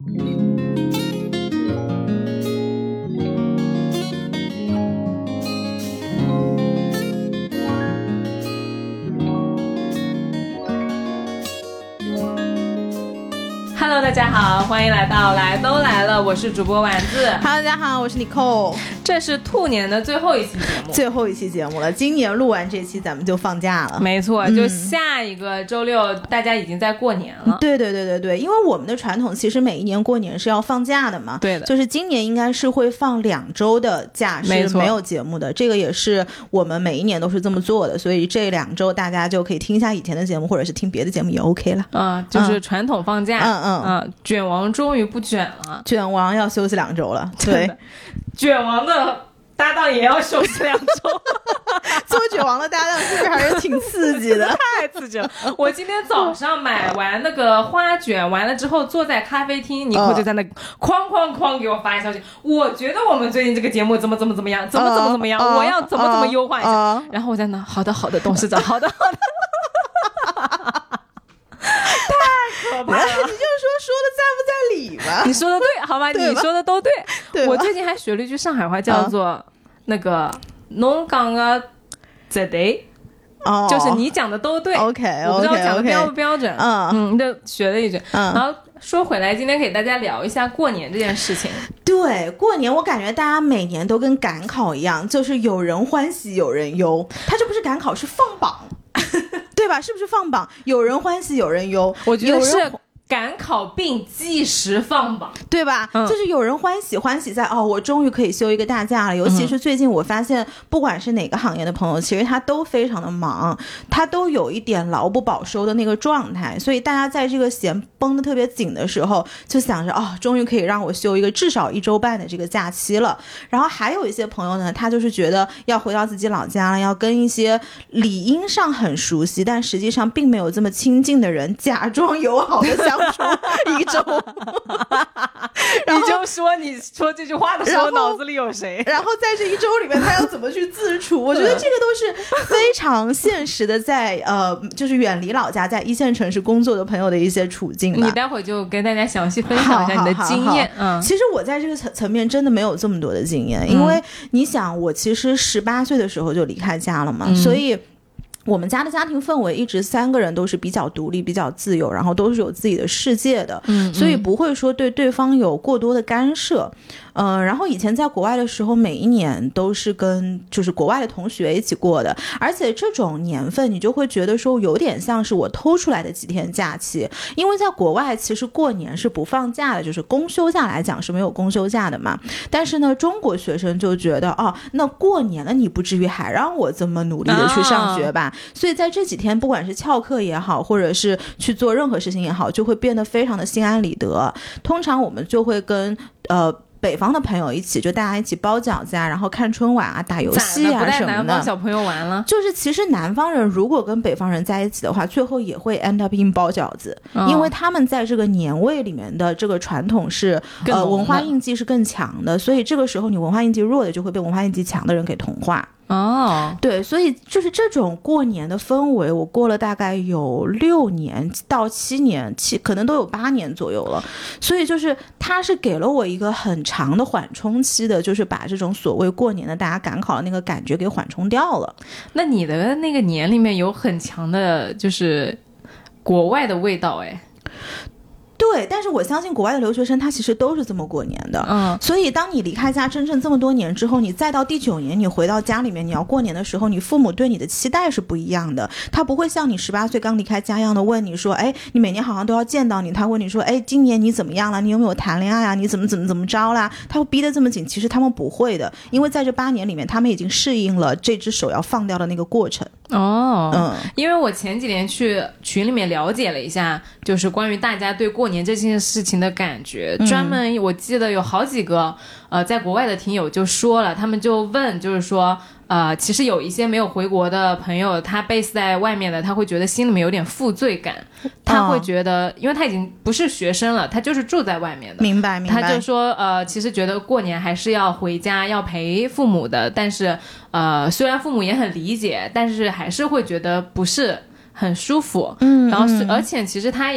Hello， 大家好，欢迎来到来都来了，我是主播丸子。 Hello， 大家好，我是 Nicole。 这是兔年的最后一期节目， 最后一期节目了。今年录完这期，咱们就放假了。 没错，就下一个周六，大家已经在过年了。 对，因为我们的传统其实每一年过年是要放假的嘛。 对的， 就是今年应该是会放2周的假，是没有节目的。这个也是我们每一年都是这么做的，所以这2周大家就可以听一下以前的节目，或者是听别的节目也 OK 了。 就是传统放假。卷王终于不卷了， 卷王要休息2周了。对， 卷王的搭档也要休息2周。 做卷王的搭档是不是还是挺刺激的？ 太刺激了！我今天早上买完那个花卷完了之后，坐在咖啡厅，尼克就在那哐给我发消息。我觉得我们最近这个节目怎么样，怎么样，我要怎么优化一下。然后我在那，好的，董事长，好的。太可怕了！ 你就说的在不在理吧？ 你说的对，好吧？你说的都对。我最近还学了一句上海话，叫做那个“侬讲的绝对”，就是你讲的都对。 OK， 我不知道讲的标不标准。就学了一句。然后说回来，今天给大家聊一下过年这件事情。 对，过年我感觉大家每年都跟赶考一样，就是有人欢喜有人忧。它这不是赶考，是放榜。对吧？是不是放榜？有人欢喜有人忧， 我觉得是赶考并计时放榜， 对吧？就是有人欢喜在我终于可以休一个大假了。尤其是最近我发现，不管是哪个行业的朋友，其实他都非常的忙，他都有一点劳不保收的那个状态，所以大家在这个弦绷得特别紧的时候，就想着终于可以让我休一个至少1周半的这个假期了。然后还有一些朋友呢，他就是觉得要回到自己老家了，要跟一些理应上很熟悉，但实际上并没有这么亲近的人，假装友好的相处1周。 你说这句话的时候脑子里有谁？ 然后在这1周里面他要怎么去自处？我觉得这个都是非常现实的，在就是远离老家在1线城市工作的朋友的一些处境吧。 你待会就跟大家详细分享一下你的经验。 其实我在这个层面真的没有这么多的经验，因为你想我其实18岁的时候就离开家了嘛，所以我们家的家庭氛围一直3个人都是比较独立比较自由，然后都是有自己的世界的，所以不会说对对方有过多的干涉。然后以前在国外的时候，每一年都是跟就是国外的同学一起过的，而且这种年份你就会觉得说有点像是我偷出来的几天假期，因为在国外其实过年是不放假的，就是公休假来讲是没有公休假的嘛。但是呢，中国学生就觉得那过年了你不至于还让我这么努力的去上学吧，所以在这几天不管是翘课也好，或者是去做任何事情也好，就会变得非常的心安理得。通常我们就会跟北方的朋友一起，就大家一起包饺子啊，然后看春晚啊，打游戏啊什么的。不带南方小朋友玩了。 就是其实南方人如果跟北方人在一起的话，最后也会 end up in 包饺子，因为他们在这个年味里面的这个传统是文化印记是更强的，所以这个时候你文化印记弱的就会被文化印记强的人给同化。对，所以就是这种过年的氛围，我过了大概有6年到7年，可能都有8年左右了。所以就是它是给了我一个很长的缓冲期的，就是把这种所谓过年的大家赶考的那个感觉给缓冲掉了。 那你的那个年里面有很强的就是国外的味道对，但是我相信国外的留学生他其实都是这么过年的，所以当你离开家真正这么多年之后，你再到第9年你回到家里面你要过年的时候，你父母对你的期待是不一样的，他不会像你18岁刚离开家一样的问你说，你每年好像都要见到你，他问你说，今年你怎么样了，你有没有谈恋爱啊，你怎么着啦，他会逼得这么紧，其实他们不会的，因为在这8年里面他们已经适应了这只手要放掉的那个过程。 因为我前几年去群里面了解了一下，就是关于大家对过年这件事情的感觉，专门我记得有好几个在国外的听友就说了，他们就问就是说其实有一些没有回国的朋友，他 base 在外面的，他会觉得心里面有点负罪感，他会觉得因为他已经不是学生了，他就是住在外面的， 明白他就说其实觉得过年还是要回家要陪父母的，但是虽然父母也很理解，但是还是会觉得不是很舒服。然后而且其实他也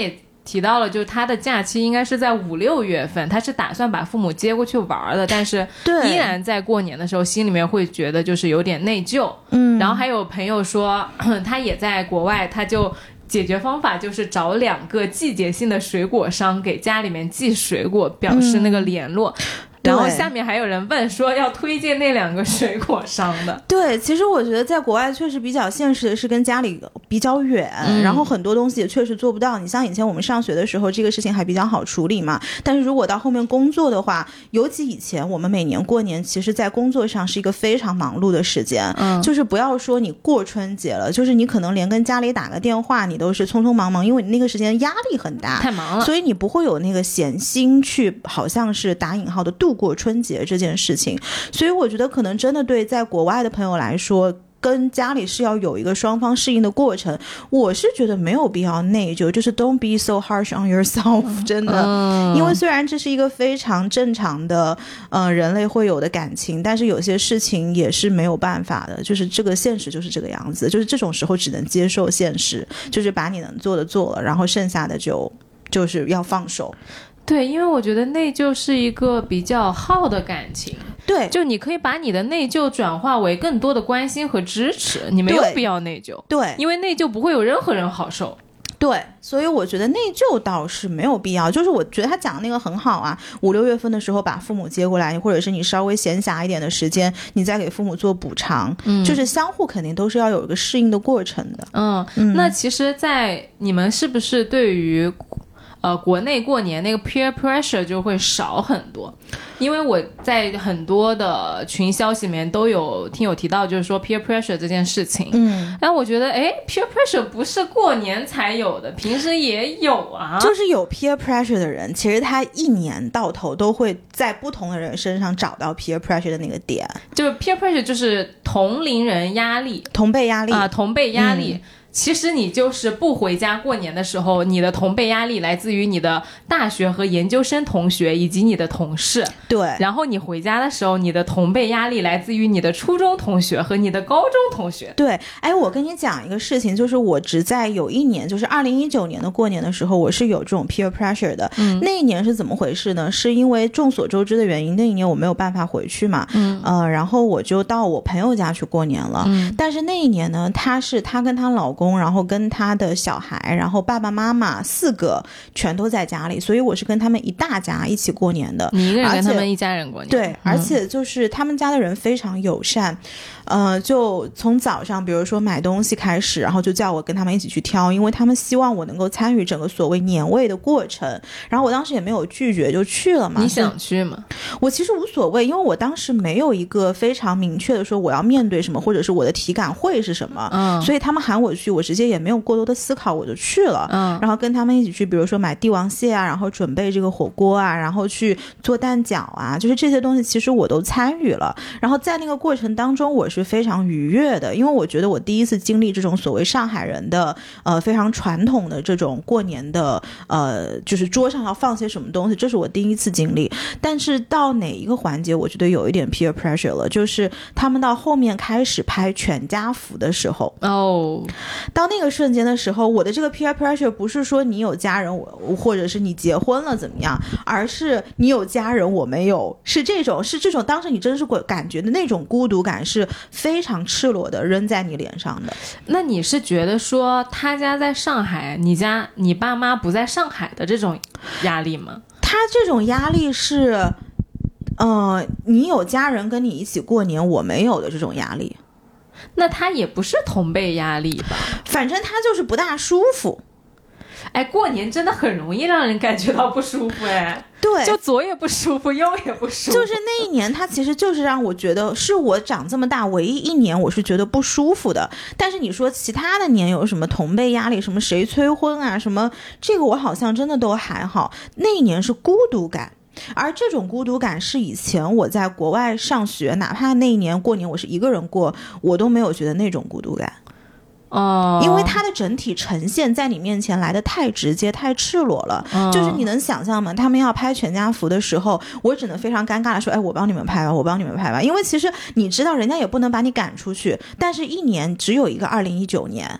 提到了，就是他的假期应该是在5、6月份，他是打算把父母接过去玩的，但是依然在过年的时候心里面会觉得就是有点内疚。然后还有朋友说他也在国外，他就解决方法就是找2个季节性的水果商给家里面寄水果，表示那个联络。然后下面还有人问说要推荐那2个水果商的。 对，其实我觉得在国外确实比较现实的是跟家里比较远，然后很多东西也确实做不到。你像以前我们上学的时候这个事情还比较好处理嘛，但是如果到后面工作的话，尤其以前我们每年过年其实在工作上是一个非常忙碌的时间，就是不要说你过春节了，就是你可能连跟家里打个电话你都是匆匆忙忙，因为你那个时间压力很大， 太忙了， 所以你不会有那个闲心去好像是打引号的度过春节这件事情。所以我觉得可能真的对在国外的朋友来说，跟家里是要有一个双方适应的过程。我是觉得没有必要内疚，就是 don't be so harsh on yourself 真的，因为虽然这是一个非常正常的人类会有的感情，但是有些事情也是没有办法的，就是这个现实就是这个样子，就是这种时候只能接受现实，就是把你能做的做了，然后剩下的就是要放手。 对，因为我觉得内疚是一个比较耗的感情。 对， 就你可以把你的内疚转化为更多的关心和支持，你没有必要内疚。 对， 因为内疚不会有任何人好受。 对，所以我觉得内疚倒是没有必要。就是我觉得他讲的那个很好啊，5、6月份的时候把父母接过来，或者是你稍微闲暇一点的时间，你再给父母做补偿，就是相互肯定都是要有一个适应的过程的。 那其实在你们是不是对于国内过年那个 peer pressure 就会少很多？因为我在很多的群消息里面都有听友提到，就是说 peer pressure 这件事情。然后我觉得peer pressure 不是过年才有的，平时也有啊。 就是有 peer pressure 的人，其实他一年到头都会在不同的人身上找到 peer pressure 的那个点。 就是 peer pressure 就是同龄人压力， 同辈压力啊，同辈压力。其实你就是不回家过年的时候，你的同辈压力来自于你的大学和研究生同学以及你的同事。 对， 然后你回家的时候，你的同辈压力来自于你的初中同学和你的高中同学。 对，我跟你讲一个事情，就是我只在有一年，就是2019年的过年的时候，我是有这种 peer pressure 的。那一年是怎么回事呢？是因为众所周知的原因，那一年我没有办法回去嘛，然后我就到我朋友家去过年了。但是那一年呢，她跟她老公，然后跟她的小孩，然后爸爸妈妈4个全都在家里，所以我是跟他们一大家一起过年的。 你一个人跟他们一家人过年？ 对，而且就是他们家的人非常友善，就从早上比如说买东西开始，然后就叫我跟他们一起去挑，因为他们希望我能够参与整个所谓年味的过程。然后我当时也没有拒绝，就去了嘛。 你想去吗？ 我其实无所谓，因为我当时没有一个非常明确的说我要面对什么，或者是我的体感会是什么。所以他们喊我去，我直接也没有过多的思考，我就去了。然后跟他们一起去，比如说买帝王蟹啊，然后准备这个火锅啊，然后去做蛋饺啊，就是这些东西其实我都参与了。然后在那个过程当中我是非常愉悦的，因为我觉得我第一次经历这种所谓上海人的非常传统的这种过年的就是桌上要放些什么东西，这是我第一次经历。但是到哪一个环节我觉得有一点 peer pressure 了，就是他们到后面开始拍全家福的时候。到那个瞬间的时候，我的这个 peer pressure 不是说你有家人或者是你结婚了怎么样，而是你有家人我没有，是这种当时你真是感觉的那种孤独感是非常赤裸的扔在你脸上的。 那你是觉得说他家在上海，你爸妈不在上海的这种压力吗？ 他这种压力是你有家人跟你一起过年，我没有的这种压力。 那他也不是同辈压力吧？ 反正他就是不大舒服。 过年真的很容易让人感觉到不舒服。 对， 就左也不舒服，右也不舒服。 就是那一年他其实就是让我觉得是我长这么大唯一一年我是觉得不舒服的。但是你说其他的年有什么同辈压力，什么谁催婚啊什么，这个我好像真的都还好。那一年是孤独感，而这种孤独感是以前我在国外上学，哪怕那一年过年我是一个人过，我都没有觉得那种孤独感。因为它的整体呈现在你面前来的太直接太赤裸了。就是你能想象吗？他们要拍全家福的时候，我只能非常尴尬的说我帮你们拍吧，我帮你们拍吧。因为其实你知道人家也不能把你赶出去，但是一年只有一个2019年，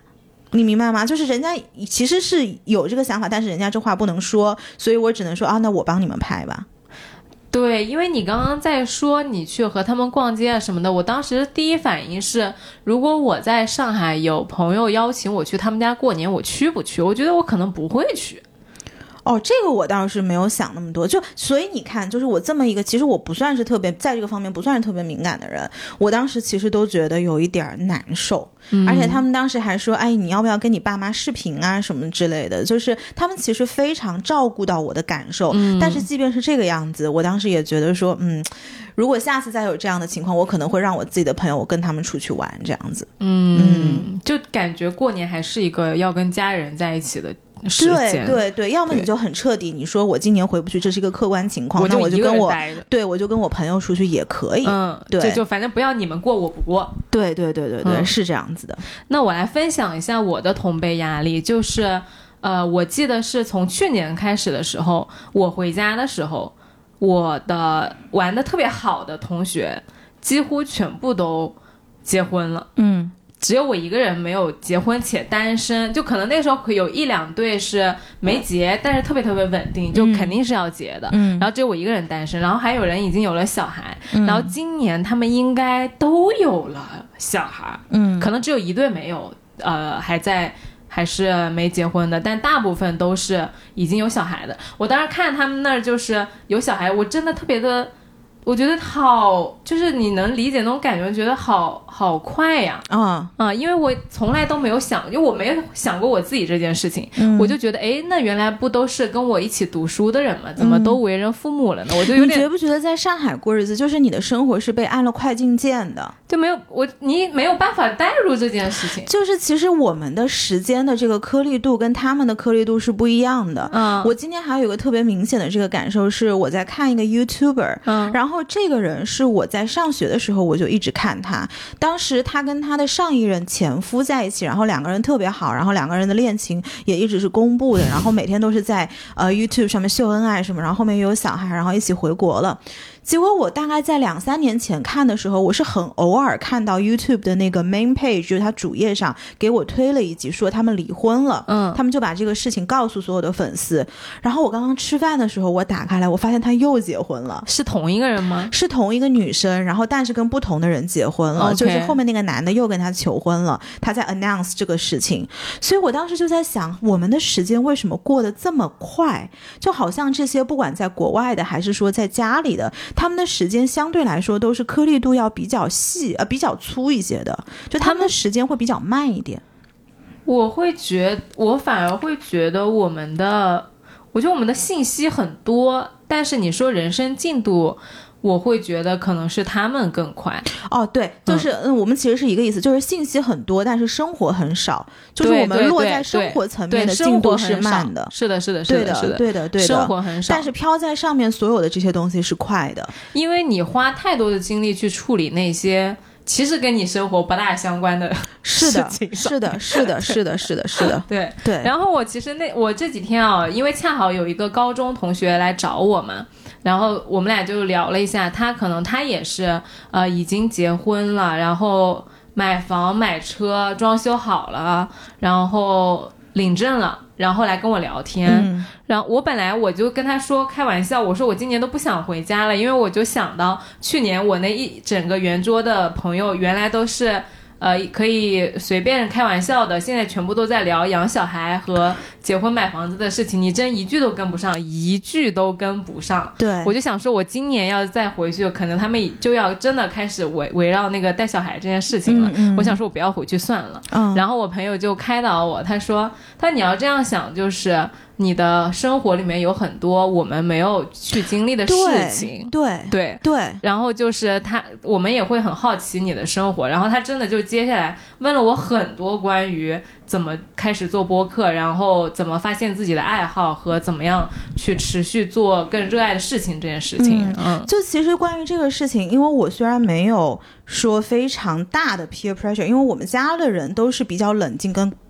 你明白吗？就是人家其实是有这个想法，但是人家这话不能说，所以我只能说啊，那我帮你们拍吧。 对，因为你刚刚在说你去和他们逛街啊什么的，我当时第一反应是，如果我在上海有朋友邀请我去他们家过年，我去不去？我觉得我可能不会去。 哦，这个我倒是没有想那么多，所以你看，就是我这么一个，其实我不算是特别在这个方面不算是特别敏感的人，我当时其实都觉得有一点难受，而且他们当时还说，哎，你要不要跟你爸妈视频啊什么之类的，就是他们其实非常照顾到我的感受，但是即便是这个样子，我当时也觉得说，如果下次再有这样的情况，我可能会让我自己的朋友我跟他们出去玩这样子， 就感觉过年还是一个要跟家人在一起的时间。 对，要么你就很彻底，你说我今年回不去，这是一个客观情况，那我就跟我就跟我朋友出去也可以。对， 就反正不要你们过我不过。 对，是这样子的。 那我来分享一下我的同辈压力，就是我记得是从去年开始的时候，我回家的时候，我的玩的特别好的同学几乎全部都结婚了。只有我一个人没有结婚且单身，就可能那时候有一两对是没结，但是特别特别稳定，就肯定是要结的。然后只有我一个人单身，然后还有人已经有了小孩，然后今年他们应该都有了小孩，可能只有一对没有，还是没结婚的，但大部分都是已经有小孩的。我当时看他们那儿就是有小孩，我真的特别的。我觉得好，就是你能理解那种感觉，觉得好快呀！因为我从来都没有想，因为我没有想过我自己这件事情，我就觉得，哎，那原来不都是跟我一起读书的人吗？怎么都为人父母了呢？我就有点， 你觉不觉得在上海过日子，就是你的生活是被按了快进键的， 就你没有办法带入这件事情。 就是其实我们的时间的这个颗粒度跟他们的颗粒度是不一样的。我今天还有一个特别明显的这个感受是，我在看一个 YouTuber，然后这个人是我在上学的时候我就一直看他，当时他跟他的上一任前夫在一起，然后两个人特别好，然后两个人的恋情也一直是公布的，然后每天都是在YouTube 上面秀恩爱什么，然后后面又有小孩，然后一起回国了。结果我大概在2-3年前看的时候，我是很偶尔看到 YouTube 的那个 main page， 就是他主页上给我推了一集说他们离婚了，他们就把这个事情告诉所有的粉丝。然后我刚刚吃饭的时候，我打开来，我发现他又结婚了。 是同一个人吗？ 是同一个女生，然后但是跟不同的人结婚了，就是后面那个男的又跟他求婚了，他在 announce 这个事情。所以我当时就在想，我们的时间为什么过得这么快？就好像这些不管在国外的还是说在家里的，他们的时间相对来说都是颗粒度要比较细比较粗一些的，就他们的时间会比较慢一点。 我反而会觉得我觉得我们的信息很多，但是你说人生进度，我会觉得可能是他们更快。 对，就是我们其实是一个意思，就是信息很多，但是生活很少，就是我们落在生活层面的进度是慢的。 是的， 对的， 生活很少， 但是飘在上面所有的这些东西是快的， 因为你花太多的精力去处理那些其实跟你生活不大相关的事情。 是的。对。 然后我这几天因为恰好有一个高中同学来找我嘛，然后我们俩就聊了一下，他也是已经结婚了，然后买房买车装修好了，然后领证了，然后来跟我聊天。然后我本来我就跟他说开玩笑，我说我今年都不想回家了，因为我就想到去年我那一整个圆桌的朋友原来都是可以随便开玩笑的，现在全部都在聊养小孩和结婚买房子的事情，你真一句都跟不上。对，我就想说我今年要再回去，可能他们就要真的开始围绕那个带小孩这件事情了。我想说我不要回去算了。然后我朋友就开导我，他说你要这样想，就是你的生活里面有很多我们没有去经历的事情。对。然后就是我们也会很好奇你的生活，然后他真的就接下来问了我很多关于怎么开始做播客，然后怎么发现自己的爱好和怎么样去持续做更热爱的事情这件事情。 就其实关于这个事情，因为我虽然没有说非常大的 peer pressure， 因为我们家的人都是比较冷静跟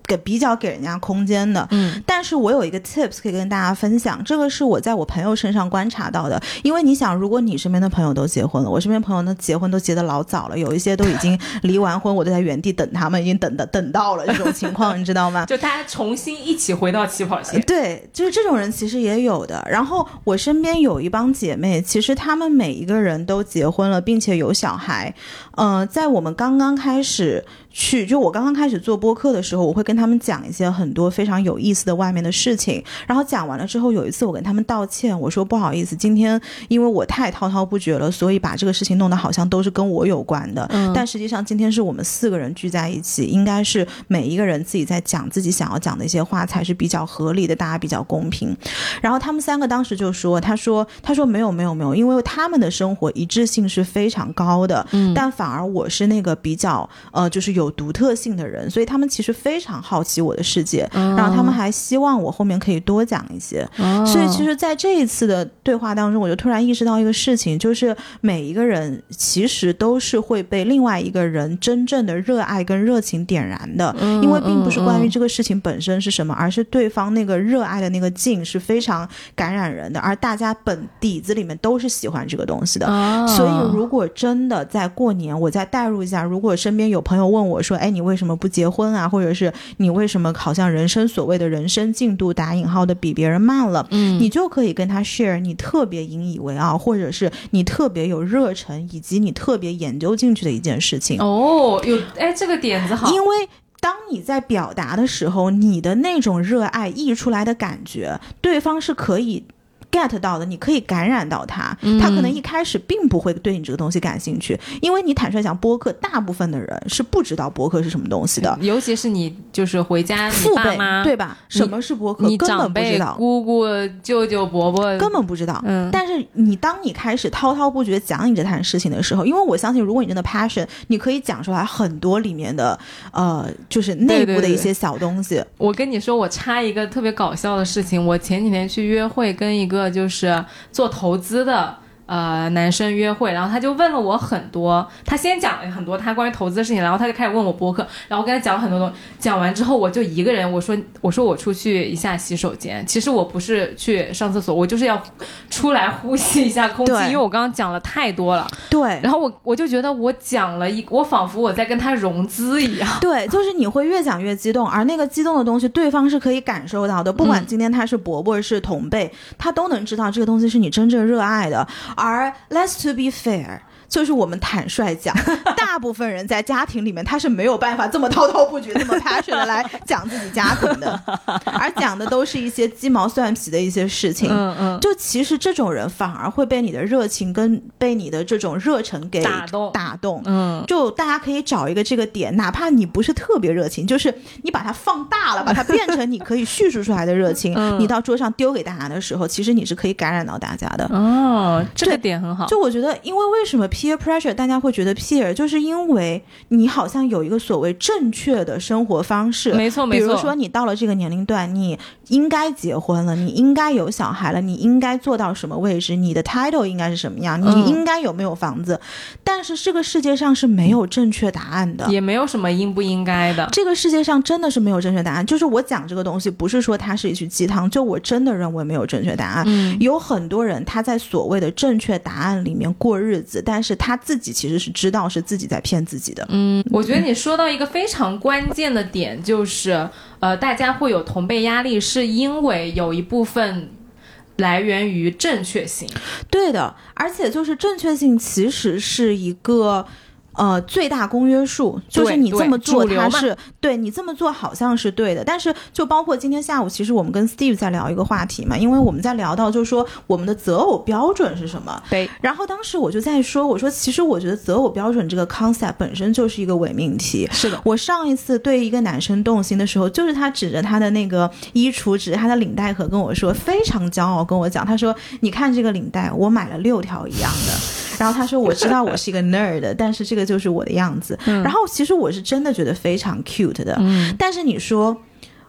比较给人家空间的。但是我有一个 tips 可以跟大家分享，这个是我在我朋友身上观察到的。因为你想，如果你身边的朋友都结婚了，我身边朋友呢结婚都结得老早了，有一些都已经离完婚，我都在原地等他们，已经等到了这种情况，你知道吗？ 就大家重新一起回到起跑线。 对，就是这种人其实也有的。然后我身边有一帮姐妹，其实她们每一个人都结婚了，并且有小孩。在我们刚刚开始就我刚刚开始做播客的时候，我会跟他们讲一些很多非常有意思的外面的事情，然后讲完了之后，有一次我跟他们道歉，我说不好意思，今天因为我太滔滔不绝了，所以把这个事情弄得好像都是跟我有关的。但实际上今天是我们4个人聚在一起，应该是每一个人自己在讲自己想要讲的一些话才是比较合理的，大家比较公平。然后他们3个当时就说，他说没有，因为他们的生活一致性是非常高的，但反而我是那个比较就是有独特性的人，所以他们其实非常好奇我的世界，然后他们还希望我后面可以多讲一些。所以其实在这一次的对话当中，我就突然意识到一个事情，就是每一个人其实都是会被另外一个人真正的热爱跟热情点燃的，因为并不是关于这个事情本身是什么，而是对方那个热爱的那个劲是非常感染人的，而大家本底子里面都是喜欢这个东西的。所以如果真的在过年，我再代入一下，如果身边有朋友问我说，哎，你为什么不结婚啊，或者是你为什么好像所谓的人生进度打引号的比别人慢了，你就可以跟他 share 你特别引以为傲，或者是你特别有热忱，以及你特别研究进去的一件事情。 这个点子好。 因为当你在表达的时候，你的那种热爱溢出来的感觉，对方是可以get 到的，你可以感染到他，他可能一开始并不会对你这个东西感兴趣，因为你坦率讲，播客大部分的人是不知道播客是什么东西的， 尤其是你就是回家你爸妈对吧，什么是播客你根本不知道， 姑姑舅舅伯伯根本不知道。但是当你开始滔滔不绝讲你这摊事情的时候，因为我相信如果你真的 passion， 你可以讲出来很多里面的就是内部的一些小东西。 我跟你说，我插一个特别搞笑的事情，我前几天去约会，跟一个就是做投资的男生约会，然后他就问了我很多，他先讲了很多他关于投资的事情，然后他就开始问我播客，然后我跟他讲了很多东西，讲完之后我就一个人，我说我出去一下洗手间，其实我不是去上厕所，我就是要出来呼吸一下空气，因为我刚刚讲了太多了。对，然后我就觉得我讲了我仿佛我在跟他融资一样。 对，就是你会越讲越激动，而那个激动的东西对方是可以感受到的，不管今天他是伯伯是同辈，他都能知道这个东西是你真正热爱的。而 let's to be fair， 就是我们坦率讲，大部分人在家庭里面他是没有办法这么滔滔不绝这么 passion 的来讲自己家庭的，而讲的都是一些鸡毛蒜皮的一些事情。就其实这种人反而会被你的热情跟被你的这种热忱给打动。就大家可以找一个这个点，哪怕你不是特别热情，就是你把它放大了，把它变成你可以叙述出来的热情，你到桌上丢给大家的时候，其实你是可以感染到大家的。 这个点很好。 就我觉得，因为什么 peer pressure 大家会觉得 peer， 就是因为你好像有一个所谓正确的生活方式。 没错没错。 比如说你到了这个年龄段，你应该结婚了，你应该有小孩了，你应该做到什么位置，你的 title 应该是什么样，你应该有没有房子。但是这个世界上是没有正确答案的， 也没有什么应不应该的。 这个世界上真的是没有正确答案。就是我讲这个东西不是说它是一句鸡汤，就我真的认为没有正确答案。有很多人他在所谓的正确答案里面过日子，但是他自己其实是知道是自己在骗自己的。 我觉得你说到一个非常关键的点，就是大家会有同辈压力，是因为有一部分来源于正确性。 对的，而且就是正确性其实是一个最大公约数，就是你这么做它是对，你这么做好像是对的。但是就包括今天下午其实我们跟 Steve 在聊一个话题嘛，因为我们在聊到就是说我们的择偶标准是什么。 对， 然后当时我就在说，我说其实我觉得择偶标准这个 concept 本身就是一个伪命题。 是的， 我上一次对一个男生动心的时候，就是他指着他的那个衣橱，指着他的领带盒跟我说，非常骄傲跟我讲，他说你看这个领带我买了6条一样的，然后他说我知道我是一个 nerd 但是这个就是我的样子。然后其实我是真的觉得非常 cute 的。但是你说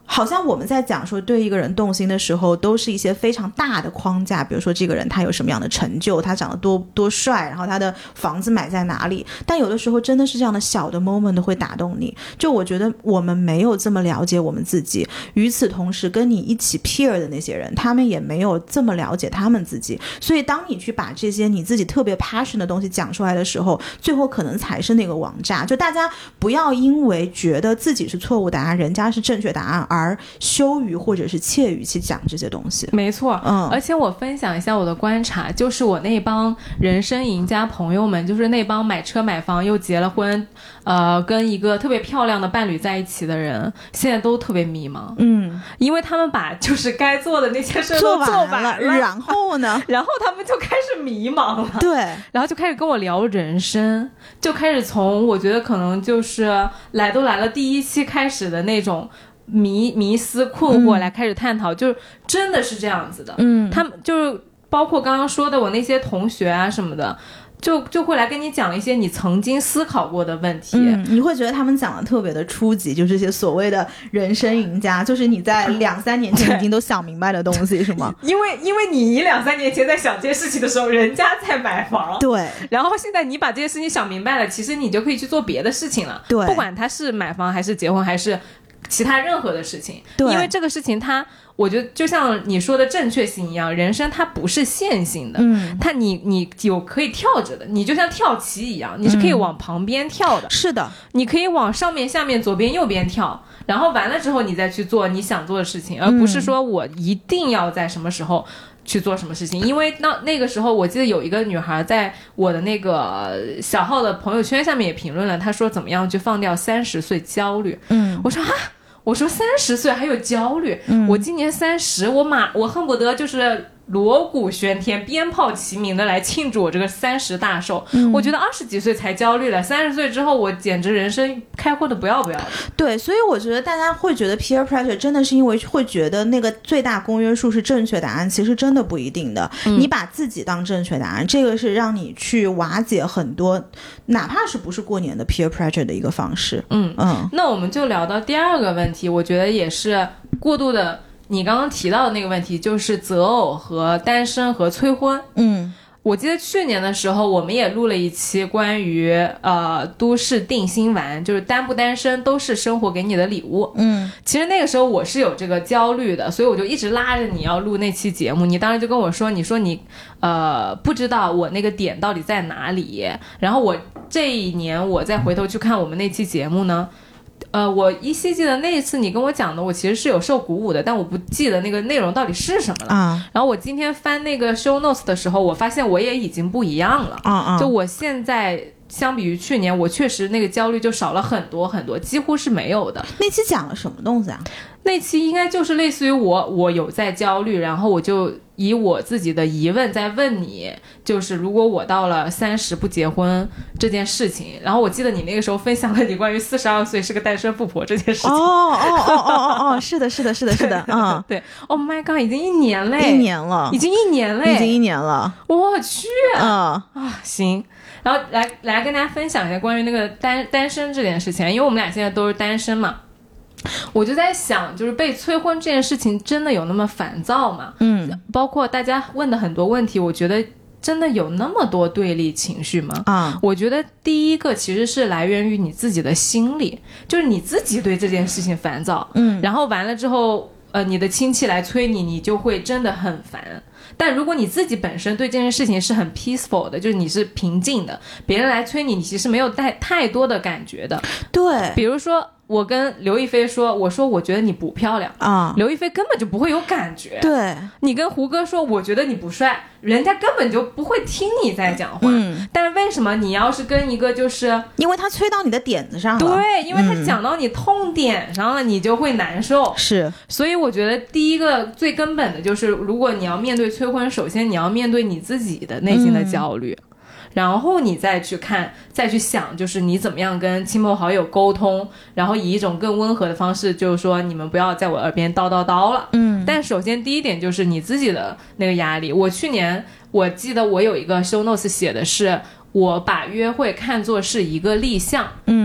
好像我们在讲说对一个人动心的时候，都是一些非常大的框架，比如说这个人他有什么样的成就，他长得多帅，然后他的房子买在哪里。但有的时候真的是这样的小的 moment 会打动你。就我觉得我们没有这么了解我们自己，与此同时跟你一起 peer 的那些人，他们也没有这么了解他们自己。所以当你去把这些你自己特别 passion 的东西讲出来的时候，最后可能才是那个王炸。就大家不要因为觉得自己是错误答案，人家是正确答案而羞于或者是怯于去讲这些东西。 没错，而且我分享一下我的观察，就是我那帮人生赢家朋友们，就是那帮买车买房又结了婚，跟一个特别漂亮的伴侣在一起的人，现在都特别迷茫。因为他们把就是该做的那些事都做完了， 然后呢？ 然后他们就开始迷茫了。 对， 然后就开始跟我聊人生，就开始从我觉得可能就是来都来了第一期开始的那种迷思困惑来开始探讨，就是真的是这样子的。他们就是包括刚刚说的我那些同学啊什么的，就会来跟你讲一些你曾经思考过的问题。 你会觉得他们讲的特别的初级，就是这些所谓的人生赢家，就是你在2-3年前已经都想明白的东西，是吗？ 因为你2-3年前在想这些事情的时候，人家在买房， 对， 然后现在你把这些事情想明白了，其实你就可以去做别的事情了。 对， 不管他是买房还是结婚还是其他任何的事情。 对， 因为这个事情我觉得就像你说的正确性一样，人生它不是线性的。它你有可以跳着的，你就像跳棋一样，你是可以往旁边跳的。 是的， 你可以往上面下面左边右边跳，然后完了之后你再去做你想做的事情，而不是说我一定要在什么时候去做什么事情。因为那个时候我记得有一个女孩在我的那个小号的朋友圈下面也评论了，她说怎么样去放掉30岁焦虑。我说30岁还有焦虑，我今年30，我恨不得就是锣鼓喧天鞭炮齐鸣的来庆祝我这个30大寿。我觉得20几岁才焦虑了，30岁之后我简直人生开阔的不要不要的。 对，所以我觉得大家会觉得 peer pressure 真的是因为会觉得那个最大公约数是正确答案，其实真的不一定的。你把自己当正确答案，这个是让你去瓦解很多哪怕是不是过年的 peer pressure 的一个方式。 那我们就聊到第二个问题，我觉得也是过度的你刚刚提到的那个问题，就是择偶和单身和催婚。我记得去年的时候我们也录了一期关于都市定心丸，就是单不单身都是生活给你的礼物。其实那个时候我是有这个焦虑的，所以我就一直拉着你要录那期节目。你当时就跟我说，你说你不知道我那个点到底在哪里。然后我这一年我再回头去看我们那期节目呢，我依稀记得那一次你跟我讲的，我其实是有受鼓舞的，但我不记得那个内容到底是什么了。然后我今天翻那个 show notes 的时候，我发现我也已经不一样了。就我现在相比于去年，我确实那个焦虑就少了很多很多，几乎是没有的。 那期讲了什么东西啊？ 那期应该就是类似于我有在焦虑，然后我就以我自己的疑问在问你，就是如果我到了30不结婚这件事情。然后我记得你那个时候分享了你关于42岁是个单身富婆这件事情。 是的对 Oh my god， 已经1年嘞， 已经1年了， 我去行。然后来跟大家分享一下关于那个单身这件事情，因为我们俩现在都是单身嘛。我就在想，就是被催婚这件事情真的有那么烦躁吗？包括大家问的很多问题，我觉得真的有那么多对立情绪吗？我觉得第一个其实是来源于你自己的心理，就是你自己对这件事情烦躁。然后完了之后你的亲戚来催你，你就会真的很烦。但如果你自己本身对这件事情是很 peaceful 的，就是你是平静的，别人来催你，你其实没有太多的感觉的。 对， 比如说我跟刘亦菲说，我说我觉得你不漂亮刘亦菲根本就不会有感觉。 对， 你跟胡歌说我觉得你不帅，人家根本就不会听你在讲话。但是为什么你要是跟一个就是因为他催到你的点子上了， 对，因为他讲到你痛点上了，你就会难受。 是，所以我觉得第一个最根本的就是，如果你要面对催婚，首先你要面对你自己的内心的焦虑。然后你再去看再去想，就是你怎么样跟亲朋好友沟通，然后以一种更温和的方式，就是说你们不要在我耳边叨叨叨了。但首先第一点就是你自己的那个压力。我去年我记得我有一个 show notes 写的是，我把约会看作是一个立项。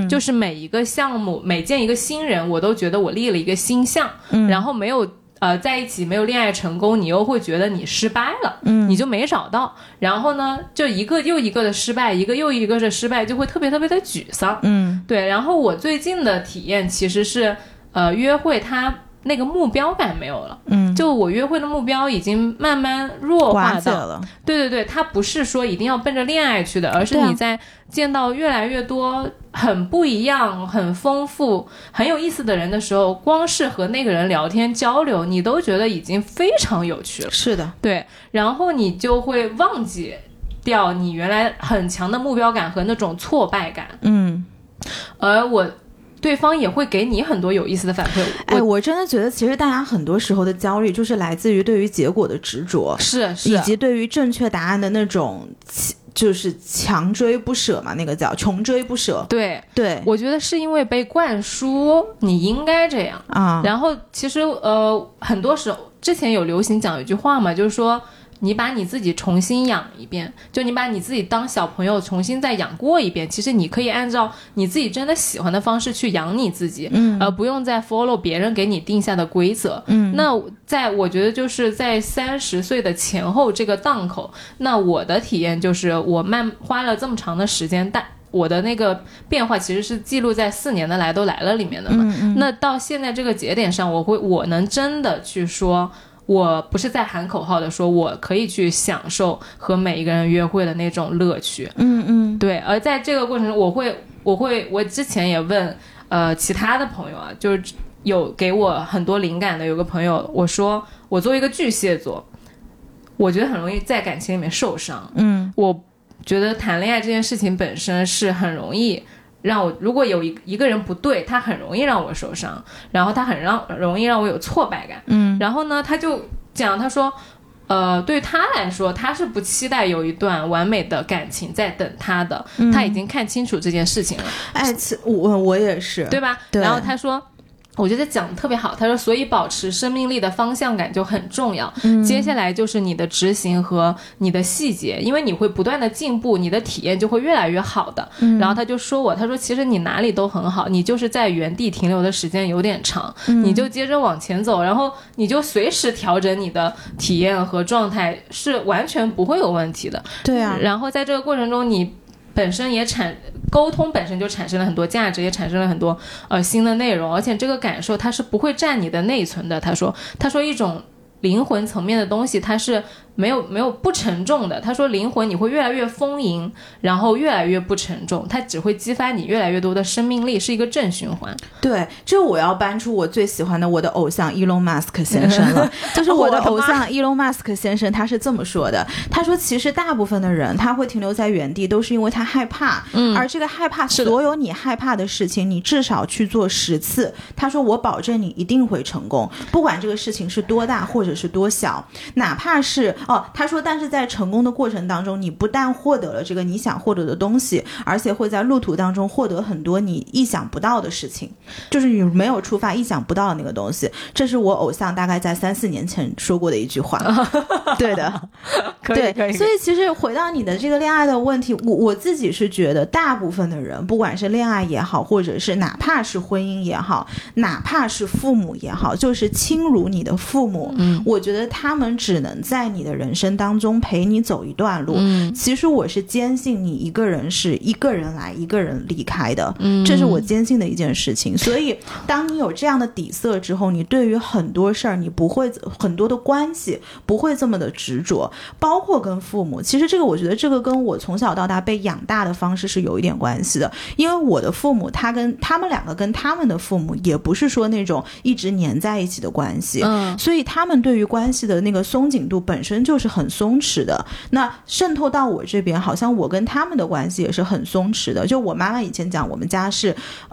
就是每一个项目每见一个新人我都觉得我立了一个新项，然后没有在一起没有恋爱成功，你又会觉得你失败了，你就没找到，然后呢就一个又一个的失败，一个又一个的失败，就会特别特别的沮丧。对，然后我最近的体验其实是约会它那个目标感没有了，就我约会的目标已经慢慢弱化到了。 对对对，它不是说一定要奔着恋爱去的，而是你在见到越来越多很不一样很丰富很有意思的人的时候，光是和那个人聊天交流你都觉得已经非常有趣了。 是的， 对，然后你就会忘记掉你原来很强的目标感和那种挫败感。而对方也会给你很多有意思的反馈。 我真的觉得其实大家很多时候的焦虑就是来自于对于结果的执着， 是以及对于正确答案的那种就是强追不舍嘛，那个叫穷追不舍。 对对， 我觉得是因为被灌输你应该这样啊。然后其实很多时候之前有流行讲一句话嘛，就是说你把你自己重新养一遍，就你把你自己当小朋友重新再养过一遍，其实你可以按照你自己真的喜欢的方式去养你自己，而不用再 follow 别人给你定下的规则。那我觉得就是在30岁的前后这个档口，那我的体验就是我花了这么长的时间，但我的那个变化其实是记录在4年的来都来了里面的嘛。那到现在这个节点上，我能真的去说，我不是在喊口号的说我可以去享受和每一个人约会的那种乐趣。对。而在这个过程中我之前也问其他的朋友啊，就是有给我很多灵感的，有个朋友我说我作为一个巨蟹座，我觉得很容易在感情里面受伤。我觉得谈恋爱这件事情本身是很容易让我，如果有一个人不对，他很容易让我受伤，然后他容易让我有挫败感。然后呢他就讲，他说对于他来说他是不期待有一段完美的感情在等他的，他已经看清楚这件事情了。 我也是， 对吧？对。然后他说我觉得讲得特别好，他说所以保持生命力的方向感就很重要。接下来就是你的执行和你的细节，因为你会不断的进步，你的体验就会越来越好的。然后他就说他说其实你哪里都很好，你就是在原地停留的时间有点长，你就接着往前走，然后你就随时调整你的体验和状态，是完全不会有问题的。 对啊。 然后在这个过程中你本身也沟通本身就产生了很多价值，也产生了很多新的内容，而且这个感受它是不会占你的内存的。他说一种灵魂层面的东西它是没有不沉重的。他说灵魂你会越来越丰盈，然后越来越不沉重，它只会激发你越来越多的生命力，是一个正循环。 对，这我要搬出我最喜欢的我的偶像 Elon Musk 先生了。就是我的偶像 Elon Musk 先生，他是这么说的，他说其实大部分的人他会停留在原地都是因为他害怕，而这个害怕，所有你害怕的事情你至少去做10次，他说我保证你一定会成功，不管这个事情是多大或者是多小，哪怕是他说但是在成功的过程当中，你不但获得了这个你想获得的东西，而且会在路途当中获得很多你意想不到的事情，就是你没有触发意想不到的那个东西。这是我偶像大概在3-4年前说过的一句话。对的。 可以。 所以其实回到你的这个恋爱的问题，我自己是觉得大部分的人不管是恋爱也好，或者是哪怕是婚姻也好，哪怕是父母也好，就是亲如你的父母，我觉得他们只能在你的人生当中陪你走一段路。其实我是坚信你一个人是一个人来一个人离开的，这是我坚信的一件事情。所以当你有这样的底色之后，你对于很多事儿你不会，很多的关系不会这么的执着，包括跟父母。其实这个我觉得这个跟我从小到大被养大的方式是有一点关系的，因为我的父母他们两个跟他们的父母也不是说那种一直黏在一起的关系，所以他们对于关系的那个松紧度本身就是很松弛的。那渗透到我这边，好像我跟他们的关系也是很松弛的。就我妈妈以前讲我们家是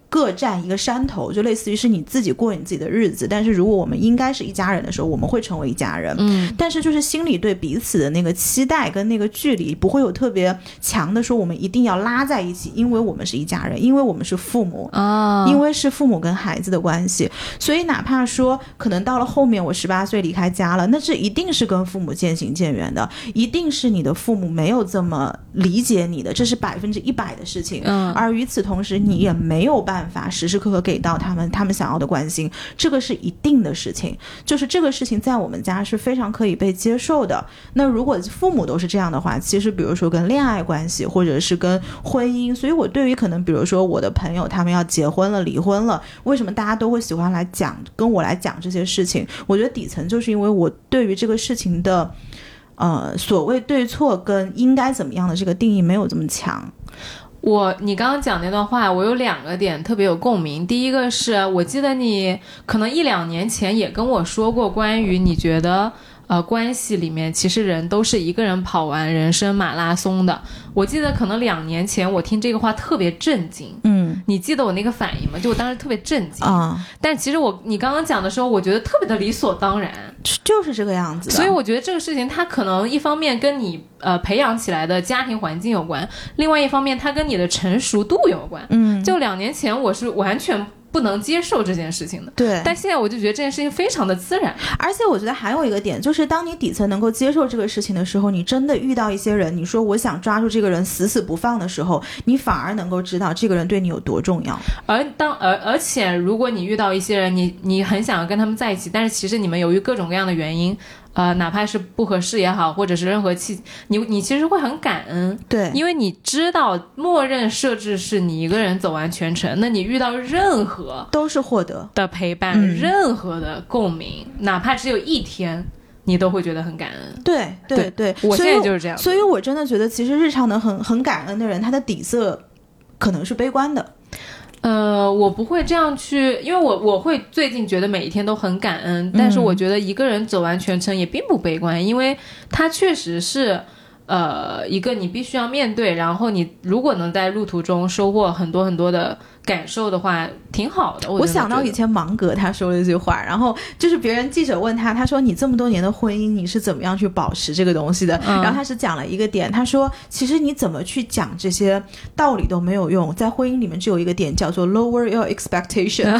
各占一个山头，就类似于是你自己过你自己的日子，但是如果我们应该是一家人的时候，我们会成为一家人。但是就是心里对彼此的那个期待跟那个距离不会有特别强的说我们一定要拉在一起，因为我们是一家人，因为我们是父母因为是父母跟孩子的关系。所以哪怕说可能到了后面我18岁离开家了，那这一定是跟父母渐行渐远的，一定是你的父母没有这么理解你的，这是100%的事情。而与此同时你也没有办法时时刻刻给到他们想要的关心，这个是一定的事情，就是这个事情在我们家是非常可以被接受的。那如果父母都是这样的话，其实比如说跟恋爱关系或者是跟婚姻，所以我对于可能比如说我的朋友他们要结婚了离婚了，为什么大家都会喜欢来讲跟我来讲这些事情，我觉得底层就是因为我对于这个事情的所谓对错跟应该怎么样的这个定义没有这么强。 你刚刚讲那段话，我有2个点特别有共鸣。第一个是我记得你可能1-2年前也跟我说过关于你觉得关系里面其实人都是一个人跑完人生马拉松的。我记得可能2年前我听这个话特别震惊。你记得我那个反应吗？就我当时特别震惊但其实你刚刚讲的时候我觉得特别的理所当然， 就是这个样子的。 所以我觉得这个事情它可能一方面跟你培养起来的家庭环境有关，另外一方面它跟你的成熟度有关。就2年前我是完全不能接受这件事情的， 对。 但现在我就觉得这件事情非常的自然。 而且我觉得还有一个点，就是当你底层能够接受这个事情的时候，你真的遇到一些人，你说我想抓住这个人死死不放的时候，你反而能够知道这个人对你有多重要。 而且如果你遇到一些人，你很想要跟他们在一起，但是其实你们由于各种各样的原因哪怕是不合适也好，或者是任何你其实会很感恩。 对， 因为你知道默认设置是你一个人走完全程，那你遇到任何都是获得的陪伴任何的共鸣，哪怕只有1天你都会觉得很感恩。 对， 我现在就是这样。 所以我真的觉得其实日常的很感恩的人，他的底色可能是悲观的。 我不会这样去，因为我会最近觉得每一天都很感恩，但是我觉得一个人走完全程也并不悲观，因为他确实是一个你必须要面对，然后你如果能在路途中收获很多很多的感受的话，挺好的。 我想到以前芒格他说了一句话，然后就是别人记者问他说你这么多年的婚姻你是怎么样去保持这个东西的，然后他是讲了一个点，他说其实你怎么去讲这些道理都没有用，在婚姻里面只有一个点叫做 lower your expectation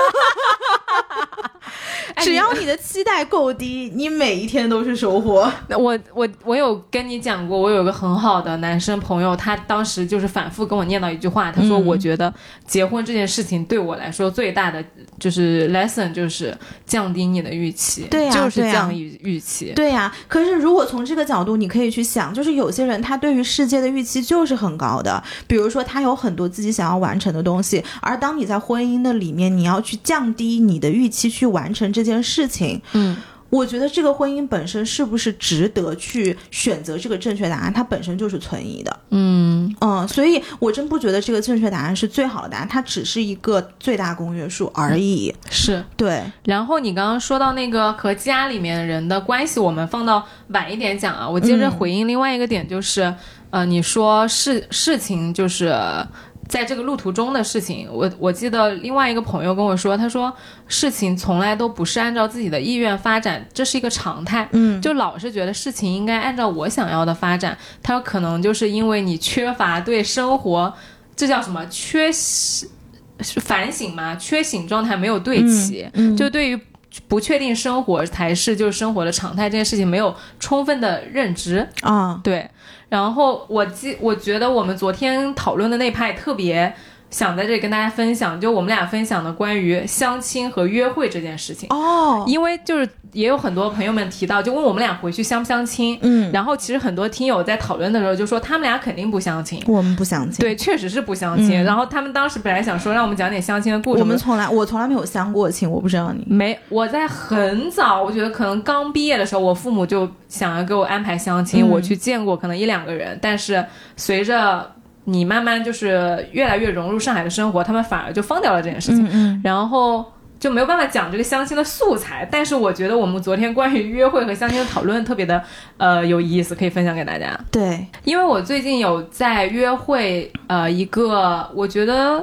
只要你的期待够低，你每一天都是收获。 我有跟你讲过，我有一个很好的男生朋友，他当时就是反复跟我念叨一句话，他说我觉得结婚这件事情对我来说最大的就是 lesson 就是降低你的预期。 对呀， 就是降低预期。 对呀，可是如果从这个角度你可以去想，就是有些人他对于世界的预期就是很高的，比如说他有很多自己想要完成的东西，而当你在婚姻的里面你要去降低你的预期去完成这件事情，我觉得这个婚姻本身是不是值得去选择这个正确答案，它本身就是存疑的。所以我真不觉得这个正确答案是最好的答案，它只是一个最大公约数而已。 是， 对。 然后你刚刚说到那个和家里面人的关系，我们放到晚一点讲啊。我接着回应另外一个点，就是你说事情就是在这个路途中的事情，我记得另外一个朋友跟我说，他说事情从来都不是按照自己的意愿发展，这是一个常态。就老是觉得事情应该按照我想要的发展，他说可能就是因为你缺乏对生活，这叫什么反省嘛，缺省状态没有对齐，就对于不确定生活才是就是生活的常态这件事情没有充分的认知对。然后我觉得我们昨天讨论的那派特别想在这里跟大家分享，就我们俩分享的关于相亲和约会这件事情。因为就是也有很多朋友们提到，就问我们俩回去相不相亲。然后其实很多听友在讨论的时候就说他们俩肯定不相亲， 我们不相亲。 对，确实是不相亲。然后他们当时本来想说让我们讲点相亲的故事， 我从来没有相过亲，我不知道你。 我在很早，我觉得可能刚毕业的时候，我父母就想要给我安排相亲，我去见过可能1-2个人，但是随着你慢慢就是越来越融入上海的生活，他们反而就放掉了这件事情。然后就没有办法讲这个相亲的素材。但是我觉得我们昨天关于约会和相亲的讨论特别的有意思，可以分享给大家。 对， 因为我最近有在约会一个我觉得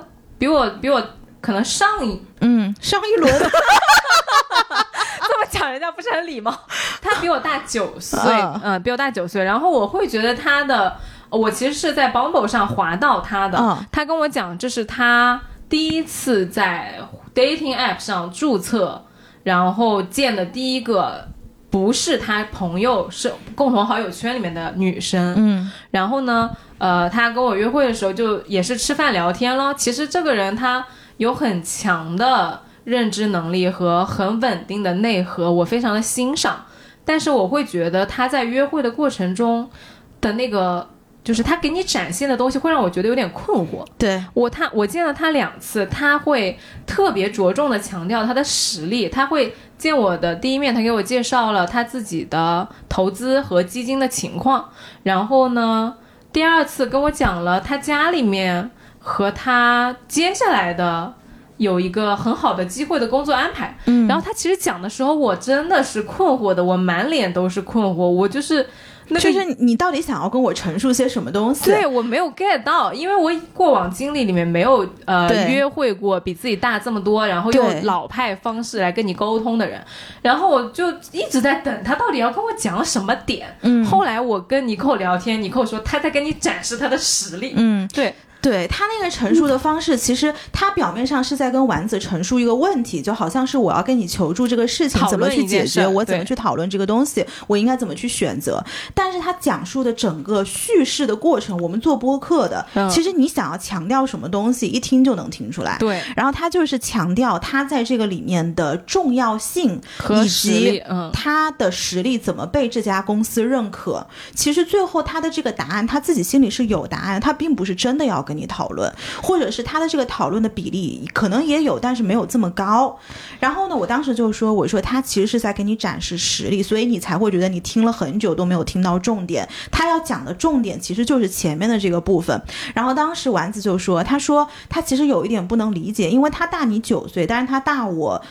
比我可能上一轮这么讲人家不是很礼貌。他比我大9岁，比我大9岁。然后我会觉得他的，我其实是在 Bumble 上滑到他的，他跟我讲这是他第一次在 dating app 上注册，然后见的第一个不是他朋友，是共同好友圈里面的女生。然后呢，他跟我约会的时候就也是吃饭聊天了。其实这个人他有很强的认知能力和很稳定的内核，我非常的欣赏。但是我会觉得他在约会的过程中的那个，就是他给你展现的东西会让我觉得有点困惑。 对， 我见了他2次，他会特别着重的强调他的实力。他会见我的第一面，他给我介绍了他自己的投资和基金的情况。然后呢，第2次跟我讲了他家里面和他接下来的有一个很好的机会的工作安排。然后他其实讲的时候我真的是困惑的，我满脸都是困惑，我就是你到底想要跟我陈述些什么东西？ 对，我没有 get 到，因为我过往经历里面没有约会过比自己大这么多，然后用老派方式来跟你沟通的人。然后我就一直在等他到底要跟我讲什么点。后来我跟尼寇聊天，尼寇说他在跟你展示他的实力。 对他那个陈述的方式，其实他表面上是在跟丸子陈述一个问题，就好像是我要跟你求助这个事情怎么去解决，我怎么去讨论这个东西，我应该怎么去选择。但是他讲述的整个叙事的过程，我们做播客的，其实你想要强调什么东西，一听就能听出来。 对， 然后他就是强调他在这个里面的重要性以及他的实力怎么被这家公司认可。其实最后他的这个答案，他自己心里是有答案，他并不是真的要跟你讨论，或者是他的这个讨论的比例可能也有，但是没有这么高。然后呢，我当时就说，我说他其实是在给你展示实力，所以你才会觉得你听了很久都没有听到重点。他要讲的重点其实就是前面的这个部分。然后当时丸子就说，他说他其实有一点不能理解，因为他大你9岁，但是他大我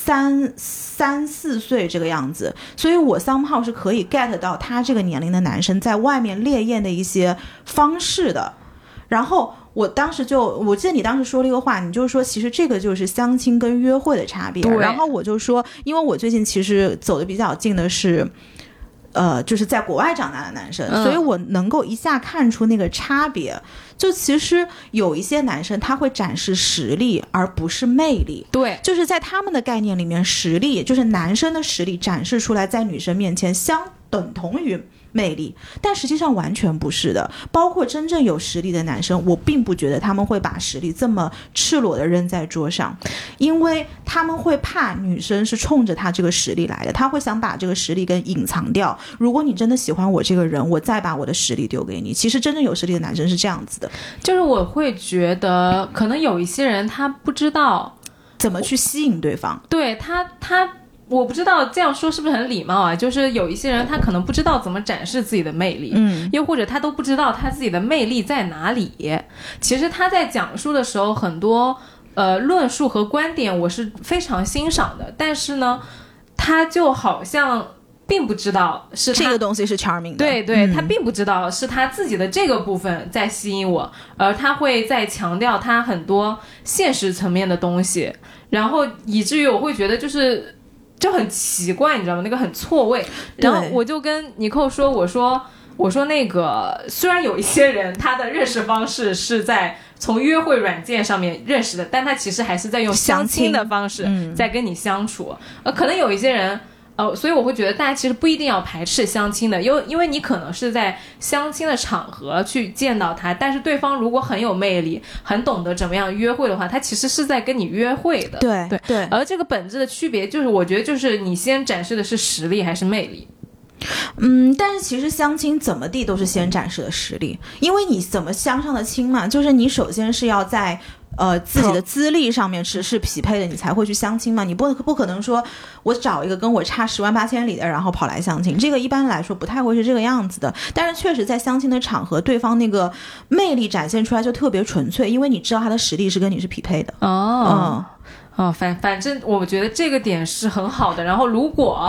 3、4岁这个样子，所以我 somehow 是可以 get 到他这个年龄的男生在外面烈焰的一些方式的。然后我记得你当时说了一个话，你就说其实这个就是相亲跟约会的差别。然后我就说，因为我最近其实走的比较近的是就是在国外长大的男生，所以我能够一下看出那个差别。就其实有一些男生他会展示实力而不是魅力。 对， 就是在他们的概念里面，实力就是男生的实力展示出来在女生面前相等同于魅力，但实际上完全不是的。包括真正有实力的男生，我并不觉得他们会把实力这么赤裸的扔在桌上，因为他们会怕女生是冲着他这个实力来的，他会想把这个实力给隐藏掉。如果你真的喜欢我这个人，我再把我的实力丢给你。其实真正有实力的男生是这样子的， 就是我会觉得可能有一些人他不知道怎么去吸引对方。 对他我不知道这样说是不是很礼貌啊，就是有一些人他可能不知道怎么展示自己的魅力，又或者他都不知道他自己的魅力在哪里。其实他在讲述的时候很多论述和观点我是非常欣赏的，但是呢他就好像并不知道是他这个东西是 charming 的。 对对，他并不知道是他自己的这个部分在吸引我，而他会在强调他很多现实层面的东西，然后以至于我会觉得就很奇怪，你知道吗？那个很错位。然后我就跟尼寇说，我说那个虽然有一些人他的认识方式是在从约会软件上面认识的，但他其实还是在用相亲的方式在跟你相处。可能有一些人所以我会觉得大家其实不一定要排斥相亲的，因为你可能是在相亲的场合去见到他，但是对方如果很有魅力，很懂得怎么样约会的话，他其实是在跟你约会的。 对。 而这个本质的区别就是，我觉得就是你先展示的是实力还是魅力。 但是其实相亲怎么地都是先展示的实力，因为你怎么相上的亲嘛，就是你首先是要在自己的资历上面是匹配的，你才会去相亲嘛。你不可能说我找一个跟我差10万8千里的，然后跑来相亲，这个一般来说不太会是这个样子的。但是确实在相亲的场合，对方那个魅力展现出来就特别纯粹，因为你知道他的实力是跟你是匹配的。 反正我觉得这个点是很好的。然后如果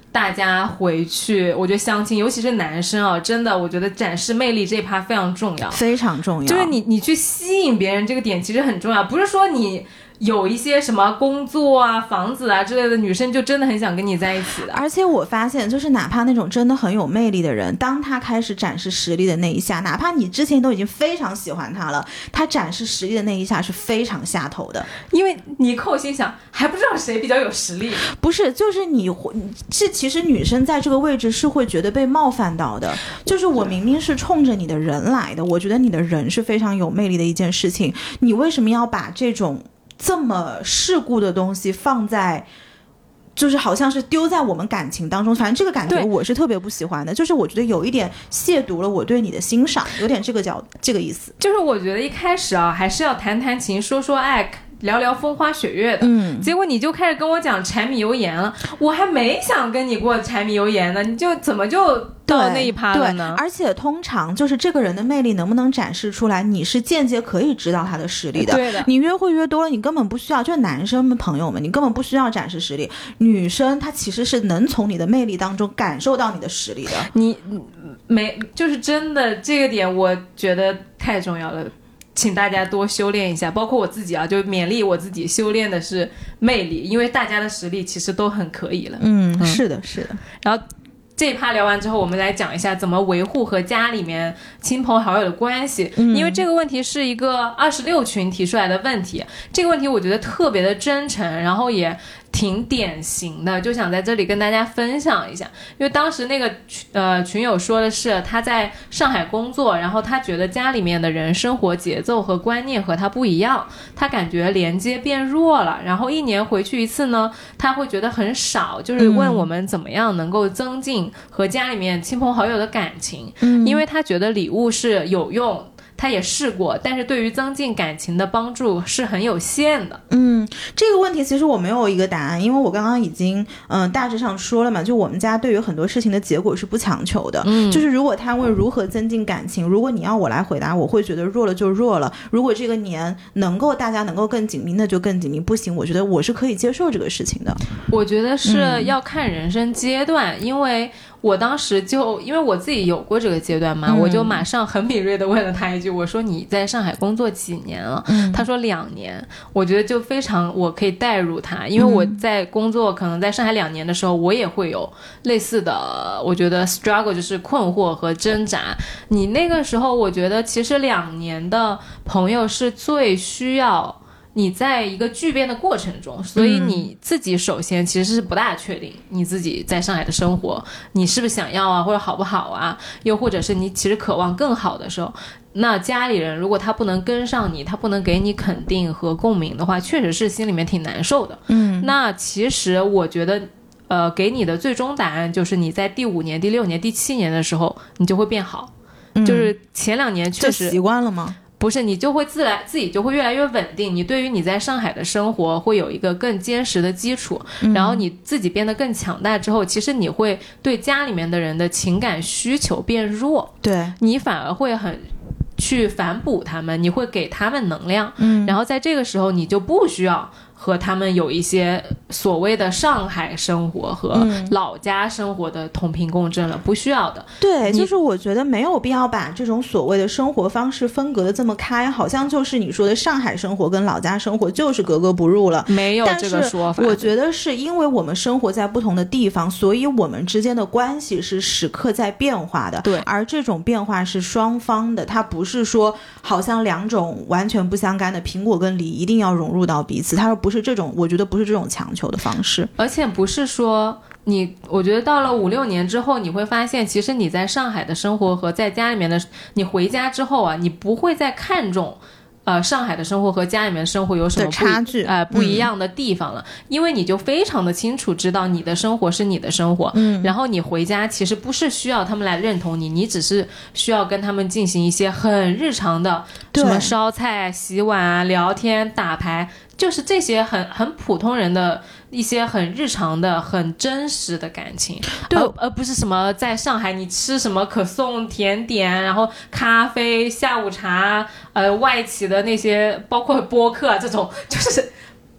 大家回去，我觉得相亲，尤其是男生啊，真的，我觉得展示魅力这一趴非常重要， 非常重要。 就是你去吸引别人这个点其实很重要，不是说你有一些什么工作啊、房子啊之类的，女生就真的很想跟你在一起的。 而且我发现，就是哪怕那种真的很有魅力的人，当他开始展示实力的那一下，哪怕你之前都已经非常喜欢他了，他展示实力的那一下是非常下头的。 因为你扣心想，还不知道谁比较有实力。 不是，就是其实女生在这个位置是会觉得被冒犯到的。就是我明明是冲着你的人来的，我觉得你的人是非常有魅力的一件事情，你为什么要把这种这么世故的东西放在，就是好像是丢在我们感情当中，反正这个感觉我是特别不喜欢的，就是我觉得有一点亵渎了我对你的欣赏，有点这个意思。 就是我觉得一开始啊，还是要谈谈情，说说爱，聊聊风花雪月的，结果你就开始跟我讲柴米油盐了，我还没想跟你过柴米油盐呢，你就怎么就到那一趴了呢？ 而且通常就是这个人的魅力能不能展示出来，你是间接可以知道他的实力的。 对的， 你约会约多了，你根本不需要，就是男生们朋友们，你根本不需要展示实力，女生她其实是能从你的魅力当中感受到你的实力的。 你就是真的这个点，我觉得太重要了。请大家多修炼一下，包括我自己啊，就勉励我自己修炼的是魅力，因为大家的实力其实都很可以了。 是的，是的。 然后这一趴聊完之后，我们来讲一下怎么维护和家里面亲朋好友的关系，因为这个问题是一个26群提出来的问题，这个问题我觉得特别的真诚，然后也挺典型的，就想在这里跟大家分享一下。因为当时那个群友说的是他在上海工作，然后他觉得家里面的人生活节奏和观念和他不一样，他感觉连接变弱了，然后1年回去一次呢，他会觉得很少，就是问我们怎么样能够增进和家里面亲朋好友的感情，因为他觉得礼物是有用，他也试过，但是对于增进感情的帮助是很有限的。 这个问题其实我没有一个答案，因为我刚刚已经大致上说了嘛，就我们家对于很多事情的结果是不强求的，就是如果他问如何增进感情，如果你要我来回答，我会觉得弱了就弱了，如果这个年大家能够更紧密，那就更紧密，不行我觉得我是可以接受这个事情的。 我觉得是要看人生阶段，因为我当时就因为我自己有过这个阶段嘛，我就马上很敏锐的问了他一句，我说你在上海工作几年了？他说2年。我觉得就非常我可以代入他，因为我在工作可能在上海2年的时候，我也会有类似的我觉得 struggle， 就是困惑和挣扎。你那个时候我觉得其实2年的朋友是最需要你在一个巨变的过程中，所以你自己首先其实是不大确定你自己在上海的生活你是不是想要啊，或者好不好啊，又或者是你其实渴望更好的时候，那家里人如果他不能跟上你，他不能给你肯定和共鸣的话，确实是心里面挺难受的。那其实我觉得给你的最终答案就是你在第5年、第6年、第7年的时候你就会变好，就是前2年确实就习惯了吗？ 不是，你就会自己就会越来越稳定，你对于你在上海的生活会有一个更坚实的基础，然后你自己变得更强大之后，其实你会对家里面的人的情感需求变弱， 对， 你反而会很去反哺他们，你会给他们能量，然后在这个时候你就不需要和他们有一些所谓的上海生活和老家生活的同频共振了，不需要的。 对，就是我觉得没有必要把这种所谓的生活方式分隔的这么开，好像就是你说的上海生活跟老家生活就是格格不入了。 没有这个说法。 我觉得是因为我们生活在不同的地方，所以我们之间的关系是时刻在变化的。 对， 而这种变化是双方的，它不是说好像2种完全不相干的苹果跟梨一定要融入到彼此，它不是这种，我觉得不是这种强求的方式。 而且不是说我觉得到了5、6年之后，你会发现其实你在上海的生活和在家里面的，你回家之后啊，你不会再看重上海的生活和家里面的生活有什么差距不一样的地方了，因为你就非常的清楚知道你的生活是你的生活，然后你回家其实不是需要他们来认同你，你只是需要跟他们进行一些很日常的什么烧菜、洗碗啊、聊天、打牌，就是这些很普通人的一些很日常的很真实的感情，对，而不是什么在上海你吃什么可颂甜点，然后咖啡、下午茶，外企的那些包括播客啊，这种就是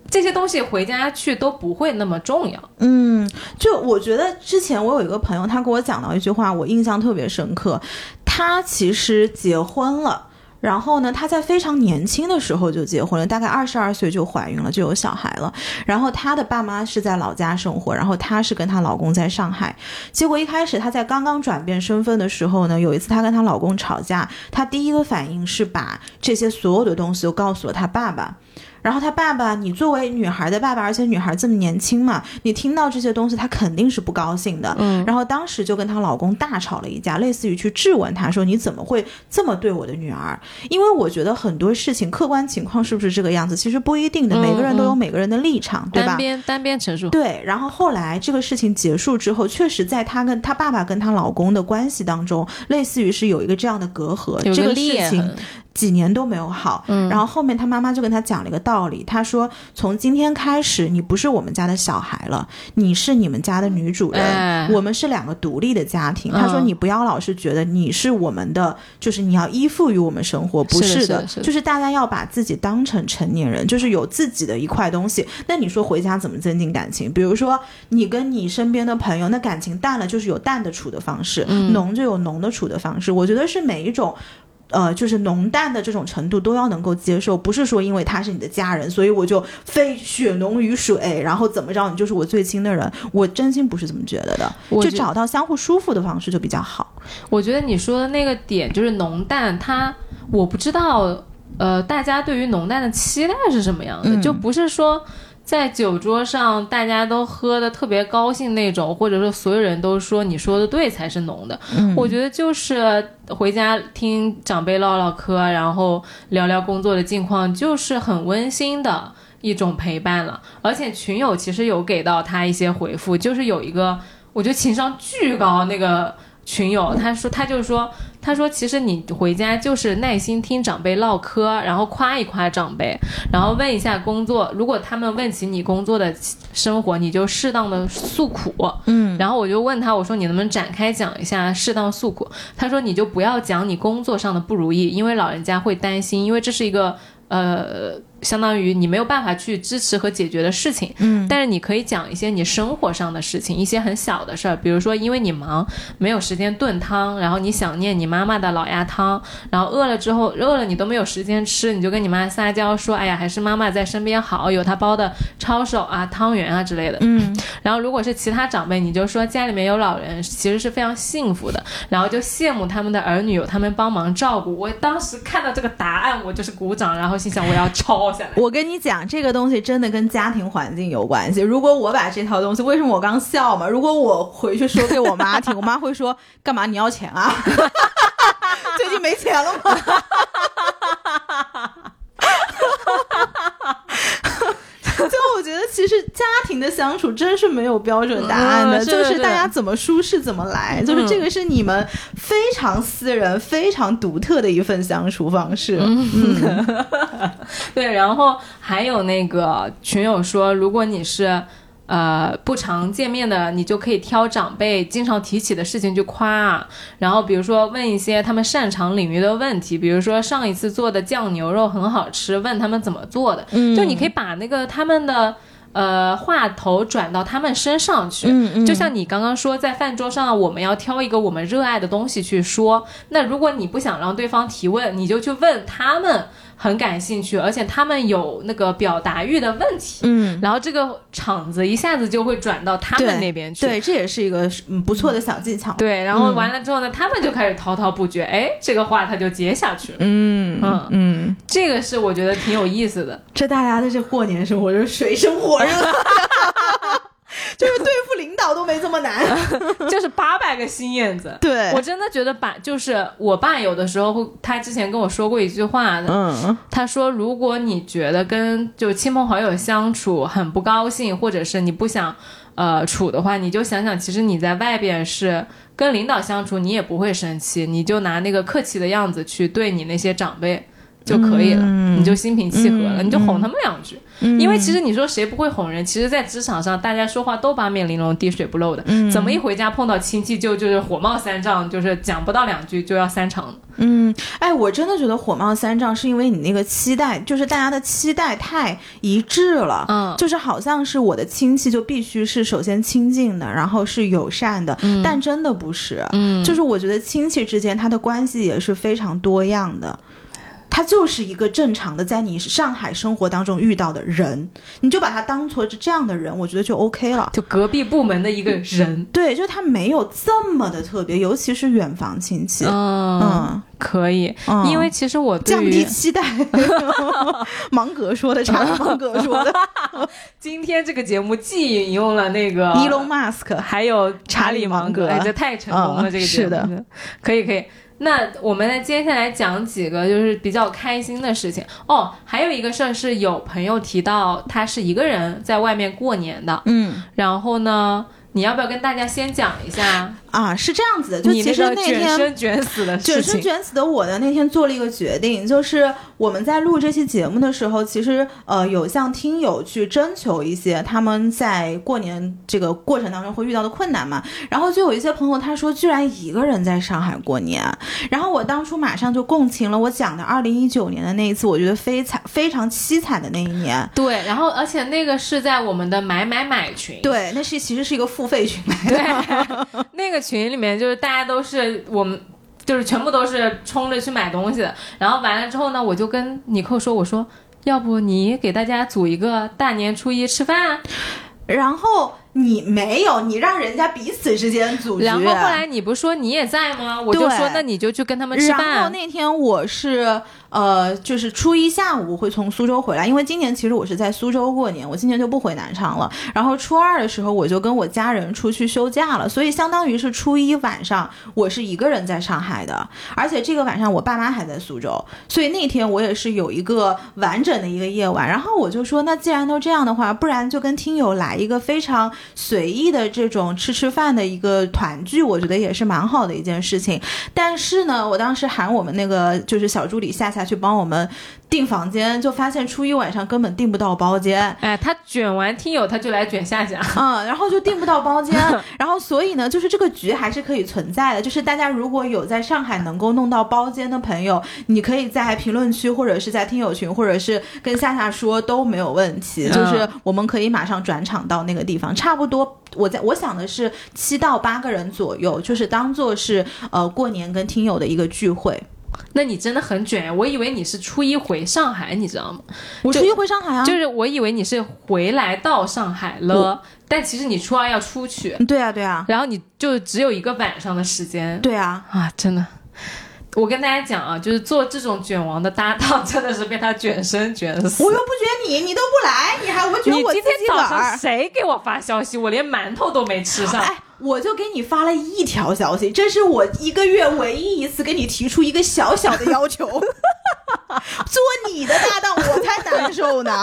这些东西回家去都不会那么重要。 就我觉得之前我有一个朋友，他给我讲到一句话，我印象特别深刻。他其实结婚了，然后呢，她在非常年轻的时候就结婚了，大概22岁就怀孕了，就有小孩了。然后她的爸妈是在老家生活，然后她是跟她老公在上海。结果一开始她在刚刚转变身份的时候呢，有一次她跟她老公吵架，她第一个反应是把这些所有的东西都告诉了她爸爸。然后他爸爸，你作为女孩的爸爸，而且女孩这么年轻嘛，你听到这些东西他肯定是不高兴的。然后当时就跟她老公大吵了一架，类似于去质问她说你怎么会这么对我的女儿。因为我觉得很多事情客观情况是不是这个样子其实不一定的，每个人都有每个人的立场，对吧？ 单边陈述。 对，然后后来这个事情结束之后，确实在她跟她爸爸跟她老公的关系当中，类似于是有一个这样的隔阂，这个事情几年都没有好。然后后面她妈妈就跟她讲了一个道理，她说从今天开始你不是我们家的小孩了，你是你们家的女主人，我们是2个独立的家庭。她说你不要老是觉得你是我们的，就是你要依附于我们生活，不是的，就是大家要把自己当成成年人，就是有自己的一块东西。那你说回家怎么增进感情？比如说你跟你身边的朋友，那感情淡了就是有淡的处的方式，浓就有浓的处的方式。我觉得是每一种就是浓淡的这种程度都要能够接受，不是说因为他是你的家人所以我就非血浓于水，然后怎么着你就是我最亲的人。我真心不是这么觉得的，就找到相互舒服的方式就比较好。 我觉得你说的那个点就是浓淡，我不知道大家对于浓淡的期待是什么样的，就不是说在酒桌上大家都喝的特别高兴那种，或者说所有人都说你说的对才是浓的。我觉得就是回家听长辈唠唠嗑，然后聊聊工作的近况，就是很温馨的一种陪伴了。而且群友其实有给到他一些回复，就是有一个我觉得情商巨高那个群友，他说其实你回家就是耐心听长辈唠嗑，然后夸一夸长辈，然后问一下工作，如果他们问起你工作的生活，你就适当的诉苦。然后我就问他，我说你能不能展开讲一下适当诉苦？他说你就不要讲你工作上的不如意，因为老人家会担心，因为这是一个相当于你没有办法去支持和解决的事情。但是你可以讲一些你生活上的事情，一些很小的事儿，比如说因为你忙没有时间炖汤，然后你想念你妈妈的老鸭汤，然后饿了你都没有时间吃，你就跟你妈撒娇说哎呀还是妈妈在身边好，有她包的抄手啊汤圆啊之类的。然后如果是其他长辈，你就说家里面有老人其实是非常幸福的，然后就羡慕他们的儿女有他们帮忙照顾。我当时看到这个答案我就是鼓掌，然后心想我要抄下来。 我跟你讲这个东西真的跟家庭环境有关系。如果我把这套东西，为什么我刚笑嘛，如果我回去说给我妈听，我妈会说干嘛你要钱啊最近没钱了吗就我觉得其实家庭的相处真是没有标准答案的，就是大家怎么舒适怎么来，就是这个是你们非常私人非常独特的一份相处方式。 对，然后还有那个群友说，如果你是不常见面的，你就可以挑长辈经常提起的事情去夸，然后比如说问一些他们擅长领域的问题，比如说上一次做的酱牛肉很好吃，问他们怎么做的。就你可以把那个他们的话头转到他们身上去。就像你刚刚说在饭桌上我们要挑一个我们热爱的东西去说，那如果你不想让对方提问，你就去问他们很感兴趣而且他们有那个表达欲的问题。然后这个场子一下子就会转到他们那边去。 对，这也是一个不错的小技巧。 对，然后完了之后呢，他们就开始滔滔不绝，哎，这个话他就接下去了。这个是我觉得挺有意思的。 这大家的这过年生活就是水深火热就是对付领导都没这么难就是800个心眼子。 对， 我真的觉得就是我爸有的时候他之前跟我说过一句话的。他说如果你觉得跟就亲朋好友相处很不高兴，或者是你不想处的话，你就想想其实你在外边是跟领导相处你也不会生气，你就拿那个客气的样子去对你那些长辈就可以了，你就心平气和了，你就哄他们两句。因为其实你说谁不会哄人，其实在职场上大家说话都八面玲珑滴水不漏的，怎么一回家碰到亲戚就是火冒三丈，就是讲不到两句就要散场。 哎，我真的觉得火冒三丈是因为你那个期待，就是大家的期待太一致了，就是好像是我的亲戚就必须是首先亲近的，然后是友善的，但真的不是，就是我觉得亲戚之间他的关系也是非常多样的。他就是一个正常的在你上海生活当中遇到的人，你就把他当做这样的人，我觉得就 OK 了， 就隔壁部门的一个人。 对，就他没有这么的特别，尤其是远房亲戚。 可以，因为其实我对于降低期待芒格说的，查理芒格说的今天这个节目既引用了那个 Elon Musk 还有查理芒格，这太成功了，这个节目。 是的， 可以。那我们接下来讲几个就是比较开心的事情哦。还有一个事儿是有朋友提到他是一个人在外面过年的，然后呢，你要不要跟大家先讲一下啊？是这样子的，就其实那天卷生卷死的事情， 卷生卷死的我呢，那天做了一个决定，就是我们在录这期节目的时候，其实有向听友去征求一些他们在过年这个过程当中会遇到的困难嘛，然后就有一些朋友他说居然一个人在上海过年，然后我当初马上就共情了我讲的2019年的那一次，我觉得非常凄惨的那一年。 对，然后而且那个是在我们的买群， 对，那其实是一个付费群， 对，那个群里面就是大家都是我们就是全部都是冲着去买东西的，然后完了之后呢，我就跟尼克说，我说要不你给大家组一个大年初一吃饭， 然后你没有，你让人家彼此之间组局。 然后后来你不说你也在吗？我就说那你就去跟他们吃饭。 然后那天我是就是初一下午会从苏州回来，因为今年其实我是在苏州过年，我今年就不回南昌了。然后初二的时候我就跟我家人出去休假了，所以相当于是初一晚上我是一个人在上海的，而且这个晚上我爸妈还在苏州，所以那天我也是有一个完整的一个夜晚。然后我就说那既然都这样的话，不然就跟听友来一个非常随意的这种吃饭的一个团聚，我觉得也是蛮好的一件事情。但是呢，我当时喊我们那个就是小助理夏去帮我们订房间，就发现初一晚上根本订不到包间。 哎，他卷完听友他就来卷夏夏， 然后就订不到包间。然后所以呢，就是这个局还是可以存在的，就是大家如果有在上海能够弄到包间的朋友，你可以在评论区或者是在听友群或者是跟夏夏说都没有问题，就是我们可以马上转场到那个地方，差不多我想的是7到8个人左右，就是当做是过年跟听友的一个聚会。 那你真的很卷，我以为你是初一回上海，你知道吗？ 我初一回上海啊， 就是我以为你是回来到上海了，但其实你初二要出去。 对啊， 然后你就只有一个晚上的时间。 对啊， 真的。我跟大家讲啊，就是做这种卷王的搭档，真的是被他卷生卷死。 我又不卷你都不来，我卷我自己。 你今天早上谁给我发消息？我连馒头都没吃上。 我就给你发了一条消息，这是我1个月唯一一次给你提出一个小小的要求。做你的搭档我才难受呢。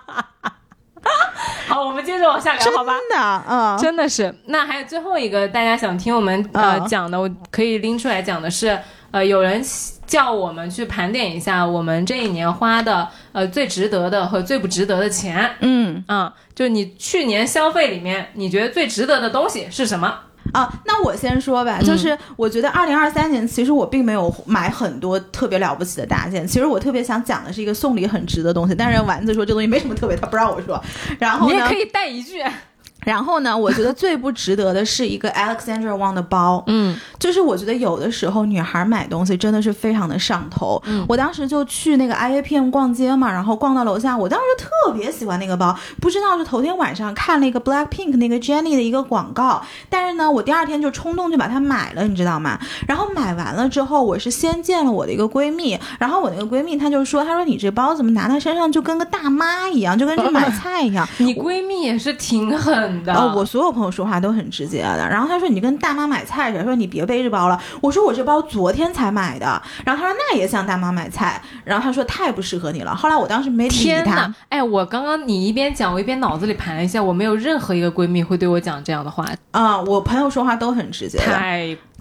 好，我们接着往下聊，好吧？ 真的， 真的是。那还有最后一个，大家想听我们讲的，我可以拎出来讲的是，有人叫我们去盘点一下我们这一年花的最值得的和最不值得的钱。就你去年消费里面，你觉得最值得的东西是什么？ 那我先说吧，就是我觉得2023年其实我并没有买很多特别了不起的大件，其实我特别想讲的是一个送礼很值的东西，但是丸子说这东西没什么特别，他不让我说。然后呢， 你也可以带一句。 然后呢，我觉得最不值得的是一个 Alexandra Wang 的包。就是我觉得有的时候女孩买东西真的是非常的上头。我当时就去那个 IAPM 逛街嘛，然后逛到楼下，我当时就特别喜欢那个包，不知道是头天晚上看了一个 Blackpink 那个 Jennie 的一个广告，但是呢我第二天就冲动就把它买了，你知道吗？然后买完了之后，我是先见了我的一个闺蜜，然后我那个闺蜜她就说，她说你这包怎么拿在身上就跟个大妈一样，就跟去买菜一样。 你闺蜜也是挺狠的。 我所有朋友说话都很直接的。然后她说你跟大妈买菜去，说你别背着包了。我说我这包昨天才买的。然后她说那也像大妈买菜。然后她说太不适合你了。后来我当时没理她。 天哪！我刚刚你一边讲，我一边脑子里盘了一下，我没有任何一个闺蜜会对我讲这样的话。 我朋友说话都很直接的。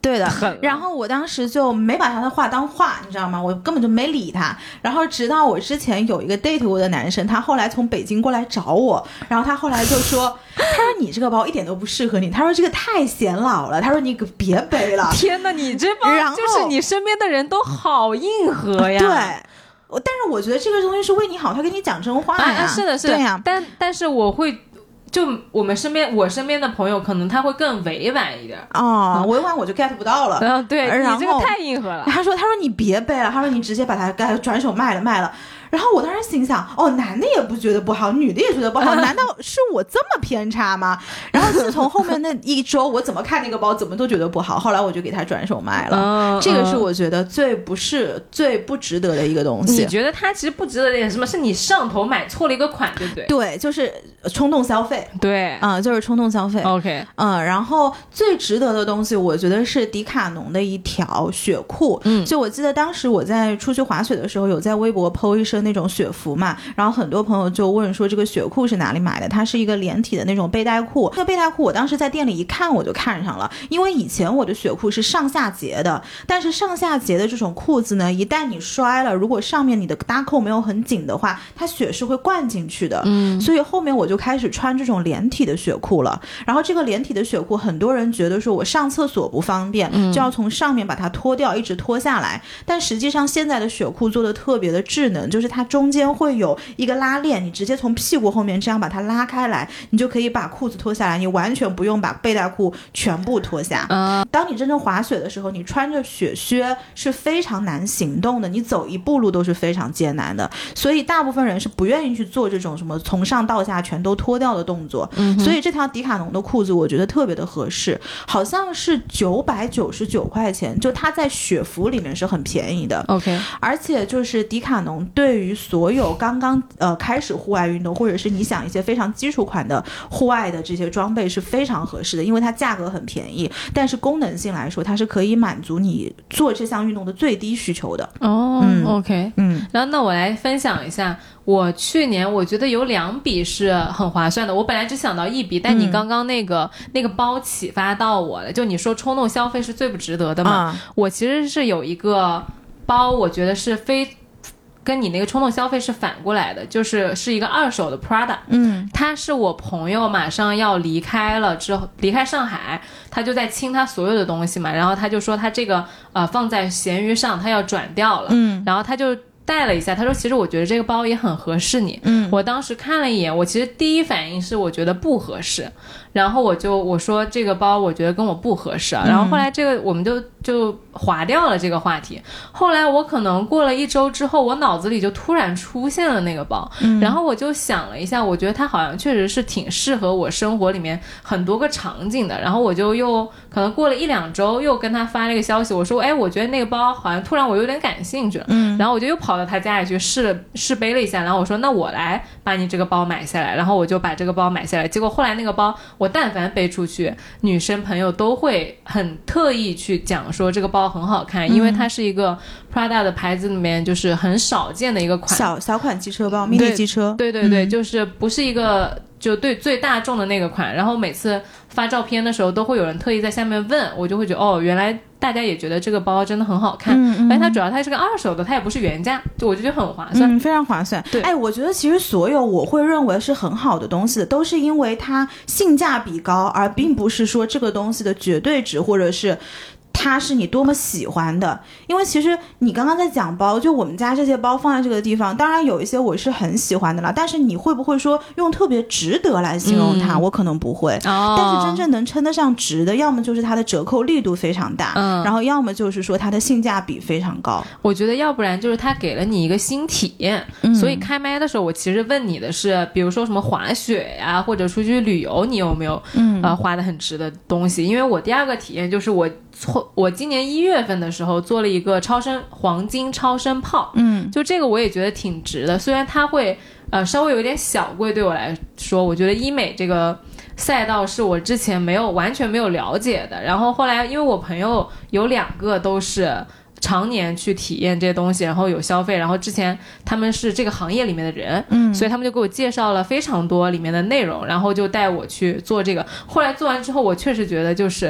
对的。然后我当时就没把他的话当话，你知道吗？我根本就没理他。然后直到我之前有一个 date 过的男生，他后来从北京过来找我，然后他后来就说，他说你这个包一点都不适合你，他说这个太显老了，他说你可别背了。 天哪，你这包就是你身边的人都好硬核呀。 对。但是我觉得这个东西是为你好，他跟你讲真话呀。 是的，是的， 对呀。 但是我会，就我身边的朋友，可能他会更委婉一点。 委婉我就 get 不到了。 对，你这个太硬核了。 他说你别背了，他说你直接把它转手卖了。然后我当时心想，男的也不觉得不好，女的也觉得不好，难道是我这么偏差吗？然后自从后面那一周，我怎么看那个包怎么都觉得不好，后来我就给他转手卖了。这个是我觉得最不值得的一个东西。 你觉得它其实不值得点什么？是你上头买错了一个款，对不对？ 对，就是冲动消费。 对， 就是冲动消费。 OK， 然后最值得的东西，我觉得是迪卡侬的一条雪裤。就我记得当时我在出去滑雪的时候，有在微博 po 一身那种雪服嘛，然后很多朋友就问说这个雪裤是哪里买的，它是一个连体的那种背带裤。那个背带裤我当时在店里一看我就看上了，因为以前我的雪裤是上下节的，但是上下节的这种裤子呢，一旦你摔了，如果上面你的搭扣没有很紧的话，它雪是会灌进去的。所以后面我就开始穿这种连体的雪裤了。然后这个连体的雪裤，很多人觉得说我上厕所不方便，就要从上面把它脱掉，一直脱下来。但实际上现在的雪裤做的特别的智能，就是它中间会有一个拉链，你直接从屁股后面这样把它拉开来，你就可以把裤子脱下来，你完全不用把背带裤全部脱下。当你真正滑雪的时候，你穿着雪靴是非常难行动的，你走一步路都是非常艰难的，所以大部分人是不愿意去做这种什么从上到下全都脱掉的动作。所以这条迪卡侬的裤子我觉得特别的合适，好像是999块钱，就它在雪服里面是很便宜的。 OK， 而且就是迪卡侬对于所有刚刚开始户外运动，或者是你想一些非常基础款的户外的这些装备是非常合适的，因为它价格很便宜，但是功能性来说它是可以满足你做这项运动的最低需求的。 OK， 然后那我来分享一下，我去年我觉得有2笔是很划算的，我本来只想到1笔，但你刚刚那个包启发到我了，就你说冲动消费是最不值得的嘛，我其实是有一个包，我觉得是跟你那个冲动消费是反过来的，是一个2手的 Prada。他是我朋友马上要离开了之后，离开上海，他就在清他所有的东西嘛，然后他就说他这个放在闲鱼上他要转掉了，然后他就带了一下，他说其实我觉得这个包也很合适你。我当时看了一眼，我其实第一反应是我觉得不合适，然后我说这个包我觉得跟我不合适啊，然后后来这个我们就划掉了这个话题。后来我可能过了1周之后，我脑子里就突然出现了那个包，然后我就想了一下，我觉得它好像确实是挺适合我生活里面很多个场景的，然后我就又可能过了1-2周又跟他发了一个消息，我说我觉得那个包好像突然我有点感兴趣了，然后我就又跑到他家里去试背了一下，然后我说那我来把你这个包买下来，然后我就把这个包买下来。结果后来那个包我但凡背出去，女生朋友都会很特意去讲说这个包很好看，因为它是一个 Prada 的牌子里面就是很少见的一个款小款机车包，迷你机车。 对，就是不是一个就对最大众的那个款，然后每次发照片的时候都会有人特意在下面问，我就会觉得原来大家也觉得这个包真的很好看，而且它主要它是个2手的，它也不是原价，就我就觉得很划算， 非常划算。 对， 我觉得其实所有我会认为是很好的东西都是因为它性价比高，而并不是说这个东西的绝对值或者是它是你多么喜欢的。因为其实你刚刚在讲包，就我们家这些包放在这个地方，当然有一些我是很喜欢的啦，但是你会不会说用特别值得来形容它，我可能不会。但是真正能称得上值的，要么就是它的折扣力度非常大，然后要么就是说它的性价比非常高。 我觉得要不然就是它给了你一个新体验，所以开麦的时候我其实问你的是比如说什么滑雪呀，或者出去旅游你有没有花得很值的东西。因为我第2个体验就是我今年1月份的时候做了一个黄金超声炮，就这个我也觉得挺值的，虽然它会稍微有点小贵，对我来说我觉得医美这个赛道是我之前完全没有了解的，然后后来因为我朋友有2个都是常年去体验这些东西，然后有消费，然后之前他们是这个行业里面的人，所以他们就给我介绍了非常多里面的内容，然后就带我去做这个。后来做完之后我确实觉得就是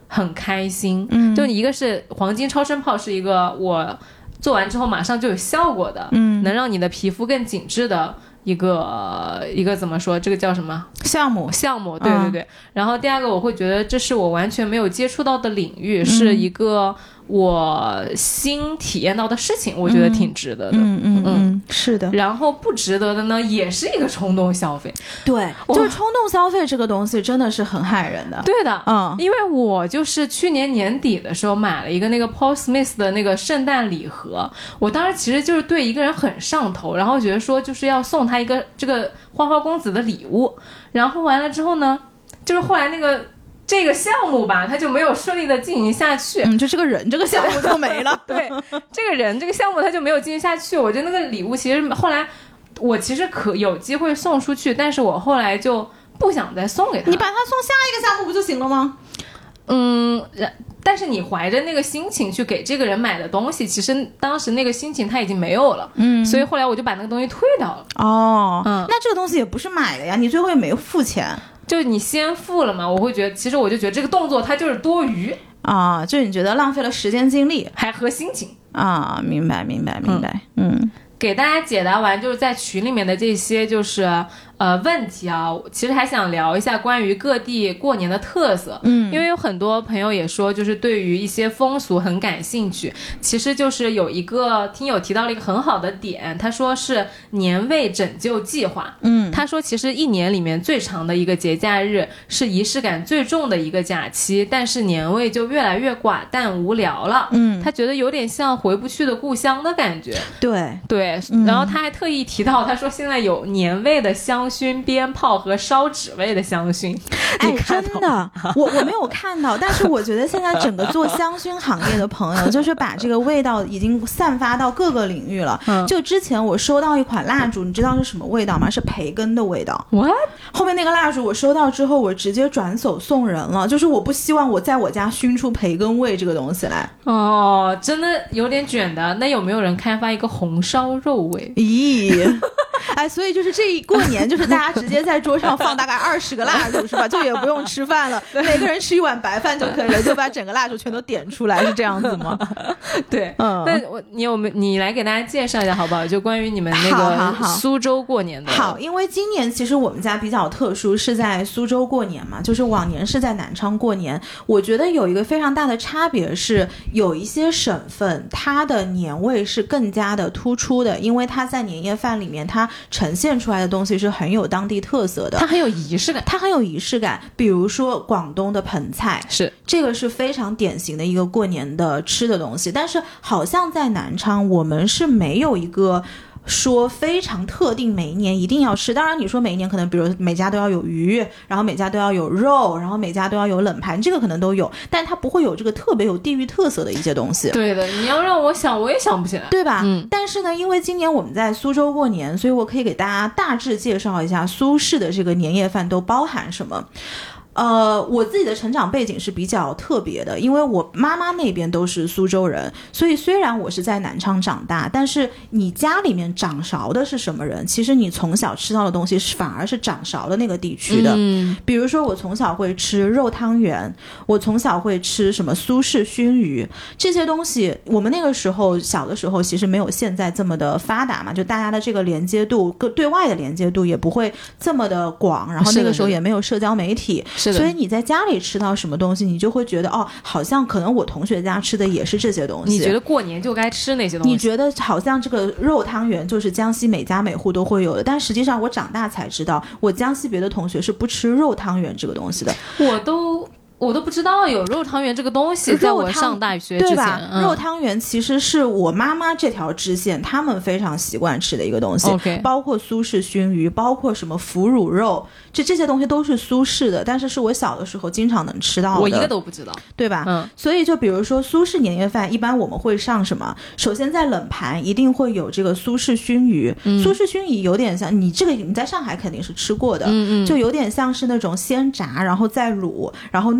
很开心。就一个是黄金超声炮，是一个我做完之后马上就有效果的，能让你的皮肤更紧致的一个怎么说，这个叫什么项目， 对对对。然后第二个我会觉得这是我完全没有接触到的领域，是一个我新体验到的事情，我觉得挺值得的。 是的。 然后不值得的呢，也是一个冲动消费。 对，就是冲动消费这个东西真的是很害人的。 对的，因为我就是去年年底的时候买了一个那个 Paul Smith 的那个圣诞礼盒，我当时其实就是对一个人很上头，然后觉得说就是要送他一个这个花花公子的礼物，然后完了之后呢，就是后来这个项目吧，它就没有顺利的进行下去。 就这个人这个项目就没了。 对，这个人这个项目它就没有进行下去。我觉得那个礼物其实后来我其实可有机会送出去，但是我后来就不想再送给他。 你把它送下一个项目不就行了吗？ 但是你怀着那个心情去给这个人买的东西，其实当时那个心情他已经没有了。所以后来我就把那个东西退掉了。 那这个东西也不是买的呀，你最后也没有付钱。 就你先付了嘛，我会觉得，其实我就觉得这个动作它就是多余啊，就你觉得浪费了时间精力， 还和心情啊，明白。 给大家解答完就是在群里面的这些就是问题啊，其实还想聊一下关于各地过年的特色。因为有很多朋友也说就是对于一些风俗很感兴趣。其实就是有一个听友提到了一个很好的点，他说是年味拯救计划。他说其实一年里面最长的一个节假日是仪式感最重的一个假期，但是年味就越来越寡淡无聊了。他觉得有点像回不去的故乡的感觉。对，然后他还特意提到，他说现在有年味的香薰、鞭炮和烧纸味的香薰。 真的，我没有看到，但是我觉得现在整个做香薰行业的朋友，就是把这个味道已经散发到各个领域了。就之前我收到一款蜡烛，你知道是什么味道吗？是培根的味道。 What？ 后面那个蜡烛我收到之后，我直接转手送人了，就是我不希望我在我家熏出培根味这个东西来。 真的有点卷的。那有没有人开发一个红烧肉味？ 咦。所以就是这一过年，就是大家直接在桌上放大概20个蜡烛，是吧？就也不用吃饭了，每个人吃一碗白饭就可以了，就把整个蜡烛全都点出来，是这样子吗？ 对，那你来给大家介绍一下好不好？就关于你们那个苏州过年的。 好，因为今年其实我们家比较特殊，是在苏州过年嘛，就是往年是在南昌过年。我觉得有一个非常大的差别是，有一些省份它的年味是更加的突出的，因为它在年夜饭里面它呈现出来的东西是很有当地特色的， 它很有仪式感。 比如说广东的盆菜， 是这个是非常典型的一个过年的吃的东西，但是好像在南昌我们是没有一个说非常特定每一年一定要吃。当然你说每一年可能比如每家都要有鱼，然后每家都要有肉，然后每家都要有冷盘，这个可能都有，但它不会有这个特别有地域特色的一些东西。 对的，你要让我想我也想不起来， 对吧？但是呢，因为今年我们在苏州过年，所以我可以给大家大致介绍一下苏式的这个年夜饭都包含什么。我自己的成长背景是比较特别的，因为我妈妈那边都是苏州人，所以虽然我是在南昌长大，但是你家里面掌勺的是什么人，其实你从小吃到的东西反而是掌勺的那个地区的。比如说我从小会吃肉汤圆，我从小会吃什么苏式熏鱼，这些东西我们那个时候小的时候其实没有现在这么的发达嘛，就大家的这个连接度对外的连接度也不会这么的广，然后那个时候也没有社交媒体，所以你在家里吃到什么东西，你就会觉得好像可能我同学家吃的也是这些东西。 你觉得过年就该吃那些东西？ 你觉得好像这个肉汤圆就是江西每家每户都会有的，但实际上我长大才知道，我江西别的同学是不吃肉汤圆这个东西的。 我都不知道有肉汤圆这个东西，在我上大学之前， 对吧？肉汤圆其实是我妈妈这条支线他们非常习惯吃的一个东西。包括苏式熏鱼，包括什么腐乳肉，这些东西都是苏式的，但是我小的时候经常能吃到的。 我一个都不知道， 对吧？所以就比如说苏式年夜饭，一般我们会上什么？首先在冷盘一定会有这个苏式熏鱼。苏式熏鱼有点像你在上海肯定是吃过的，就有点像是那种先炸然后再卤，然后弄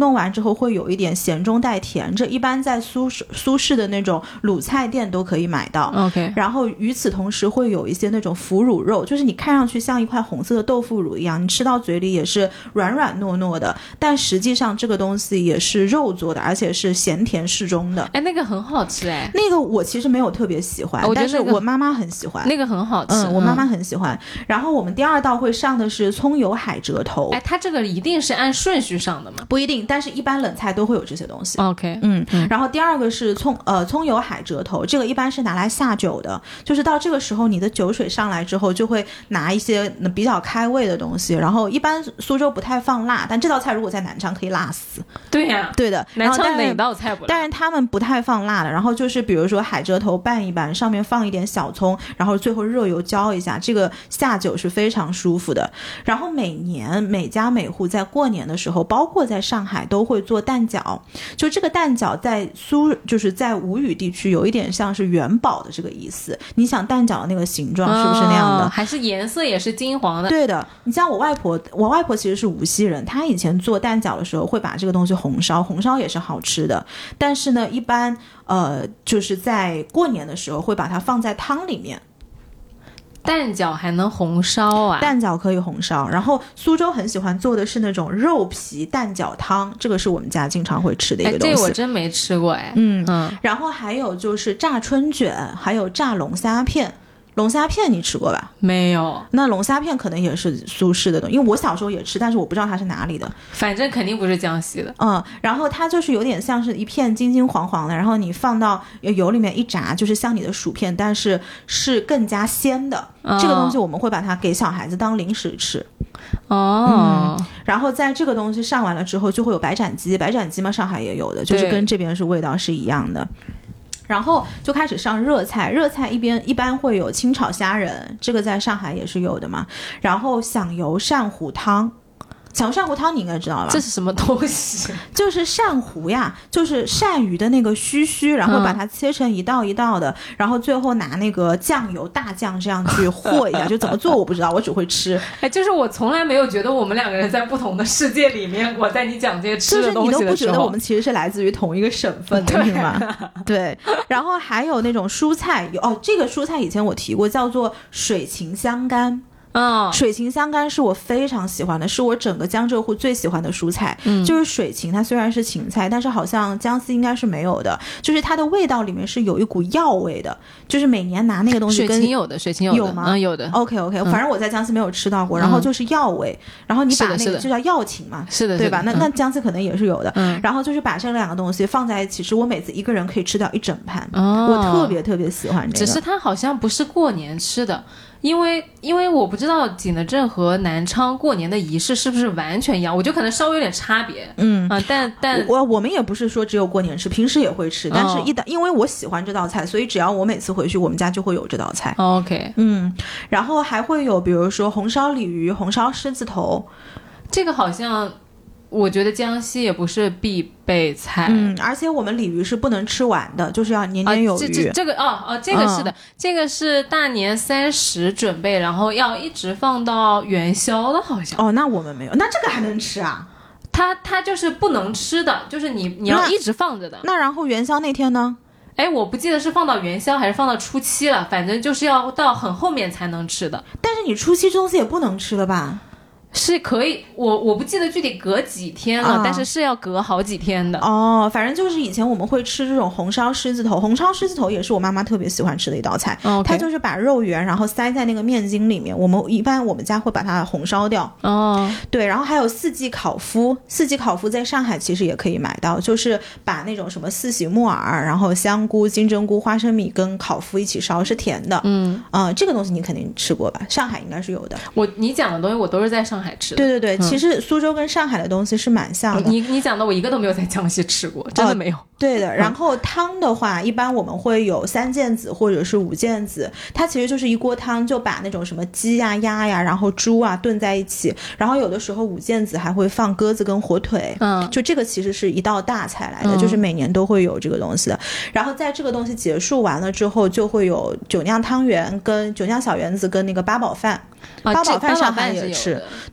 弄完之后会有一点咸中带甜，这一般在苏式的那种鲁菜店都可以买到。 OK， 然后与此同时会有一些那种腐乳肉，就是你看上去像一块红色的豆腐乳一样，你吃到嘴里也是软软糯糯的，但实际上这个东西也是肉做的，而且是咸甜适中的。 哎，那个很好吃哎， 那个我其实没有特别喜欢，但是我妈妈很喜欢。 那个很好吃， 我妈妈很喜欢。然后我们第二道会上的是葱油海蜇头。 哎，它这个一定是按顺序上的吗？ 不一定，但是一般冷菜都会有这些东西。 OK， 然后第二个是葱油海蜇头，这个一般是拿来下酒的，就是到这个时候你的酒水上来之后，就会拿一些比较开胃的东西。然后一般苏州不太放辣，但这道菜如果在南昌可以辣死。 对呀， 对的， 南昌哪道菜不辣？ 但是他们不太放辣的。然后就是比如说海蜇头拌一拌，上面放一点小葱，然后最后热油浇一下，这个下酒是非常舒服的。然后每年每家每户在过年的时候，包括在上海都会做蛋饺，就这个蛋饺在就是在吴语地区有一点像是元宝的这个意思。你想蛋饺的那个形状是不是那样的？ 还是颜色也是金黄的？ 对的，你像我外婆其实是无锡人，她以前做蛋饺的时候会把这个东西红烧也是好吃的。但是呢，一般就是在过年的时候会把它放在汤里面。 蛋饺还能红烧啊？ 蛋饺可以红烧，然后苏州很喜欢做的是那种肉皮蛋饺汤，这个是我们家经常会吃的一个东西。 这我真没吃过哎。 然后还有就是炸春卷，还有炸龙虾片。龙虾片你吃过吧？ 没有。 那龙虾片可能也是苏式的东西，因为我小时候也吃，但是我不知道它是哪里的。 反正肯定不是江西的。 然后它就是有点像是一片金金黄黄的，然后你放到油里面一炸，就是像你的薯片，但是是更加鲜的。这个东西我们会把它给小孩子当零食吃。然后在这个东西上完了之后，就会有白斩鸡嘛，上海也有的，就是跟这边是味道是一样的。然后就开始上热菜一般会有清炒虾仁，这个在上海也是有的嘛。然后响油鳝糊汤，响油鳝糊汤你应该知道吧？ 这是什么东西？ 就是鳝糊呀，就是鳝鱼的那个须，然后把它切成一道一道的，然后最后拿那个酱油大酱这样去和一下。就怎么做我不知道，我只会吃。 哎，就是我从来没有觉得我们两个人在不同的世界里面过。在你讲这些吃的东西的时候， 就是你都不觉得我们其实是来自于同一个省份的，是吗？对。然后还有那种蔬菜，这个蔬菜以前我提过，叫做水芹香干。水芹香干是我非常喜欢的，是我整个江浙沪最喜欢的蔬菜。就是水芹它虽然是芹菜，但是好像江西应该是没有的，就是它的味道里面是有一股药味的，就是每年拿那个东西跟水芹有吗？ 有的。 OK， 反正我在江西没有吃到过。然后就是药味，然后你把那个就叫药芹嘛， 是的， 对吧？那江西可能也是有的。然后就是把这两个东西放在一起吃，我每次一个人可以吃掉一整盘。我特别特别喜欢这个。 只是它好像不是过年吃的。因为我不知道景德镇和南昌过年的仪式是不是完全一样，我觉得可能稍微有点差别。但我们也不是说只有过年吃，平时也会吃，但是因为我喜欢这道菜，所以只要我每次回去，我们家就会有这道菜。 OK， 然后还会有比如说红烧鲤鱼、红烧狮子头，这个好像。 我觉得江西也不是必备菜。 而且我们鲤鱼是不能吃完的，就是要年年有余。 这个这个是的，这个是大年30准备，然后要一直放到元宵的，好像。 那我们没有，那这个还能吃啊？ 它就是不能吃的，就是你要一直放着的。 那然后元宵那天呢？ 我不记得是放到元宵还是放到初七了，反正就是要到很后面才能吃的。 但是你初七这东西也不能吃了吧？ 是可以，我不记得具体隔几天了，但是是要隔好几天的。 反正就是以前我们会吃这种红烧狮子头，红烧狮子头也是我妈妈特别喜欢吃的一道菜。它就是把肉圆然后塞在那个面筋里面，我们家会把它红烧掉。对，然后还有四季烤麸，四季烤麸在上海其实也可以买到，就是把那种什么四喜木耳，然后香菇、金针菇、花生米跟烤麸一起烧，是甜的。这个东西你肯定吃过吧？上海应该是有的。 你讲的东西我都是在上海吃的。 对对对，其实苏州跟上海的东西是蛮像的。 你讲的我一个都没有在江西吃过，真的没有。 对的，然后汤的话，一般我们会有3件子或者是5件子，它其实就是一锅汤，就把那种什么鸡呀、鸭呀，然后猪啊炖在一起，然后有的时候5件子还会放鸽子跟火腿。就这个其实是一道大菜来的，就是每年都会有这个东西的。然后在这个东西结束完了之后，就会有酒酿汤圆跟酒酿小圆子跟那个八宝饭。八宝饭上海也吃，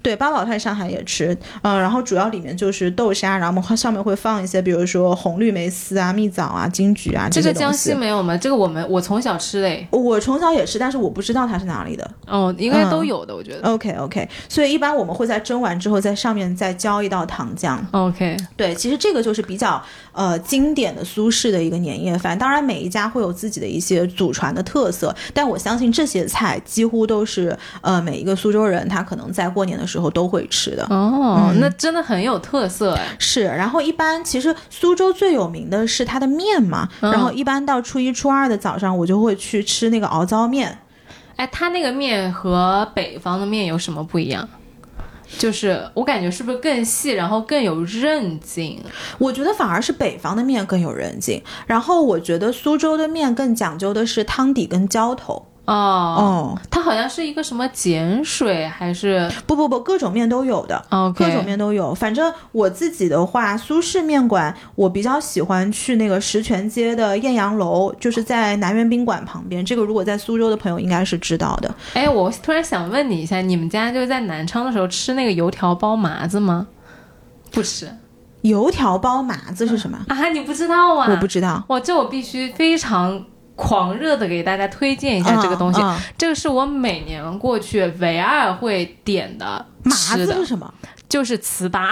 对，八宝菜上海也吃，然后主要里面就是豆沙，然后上面会放一些，比如说红绿莓丝啊、蜜枣啊、金桔啊这些东西。 这个江西没有吗？这个我从小吃嘞。 我从小也吃，但是我不知道它是哪里的。 哦，应该都有的，我觉得。 OK， 所以一般我们会在蒸完之后，在上面再浇一道糖浆。 OK， 对，其实这个就是比较经典的苏式的一个年夜饭。当然每一家会有自己的一些祖传的特色，但我相信这些菜几乎都是每一个苏州人他可能在过年的时候都会吃的。 哦，那真的很有特色哎。 是，然后一般其实苏州最有名的是它的面嘛，然后一般到初一初二的早上我就会去吃那个熬糟面。 哎，它那个面和北方的面有什么不一样？就是我感觉是不是更细，然后更有韧劲？ 我觉得反而是北方的面更有韧劲，然后我觉得苏州的面更讲究的是汤底跟浇头。它好像是一个什么碱水还是不，各种面都有的。各种面都有。反正我自己的话，苏式面馆我比较喜欢去那个石泉街的艳阳楼，就是在南园宾馆旁边，这个如果在苏州的朋友应该是知道的。 哎，我突然想问你一下，你们家就是在南昌的时候吃那个油条包麻子吗？不吃。 油条包麻子是什么啊？你不知道啊？ 我不知道。 哇，这我必须非常狂热的给大家推荐一下这个东西。这个是我每年过去唯二会点的吃的。 麻子是什么？ 就是糍粑。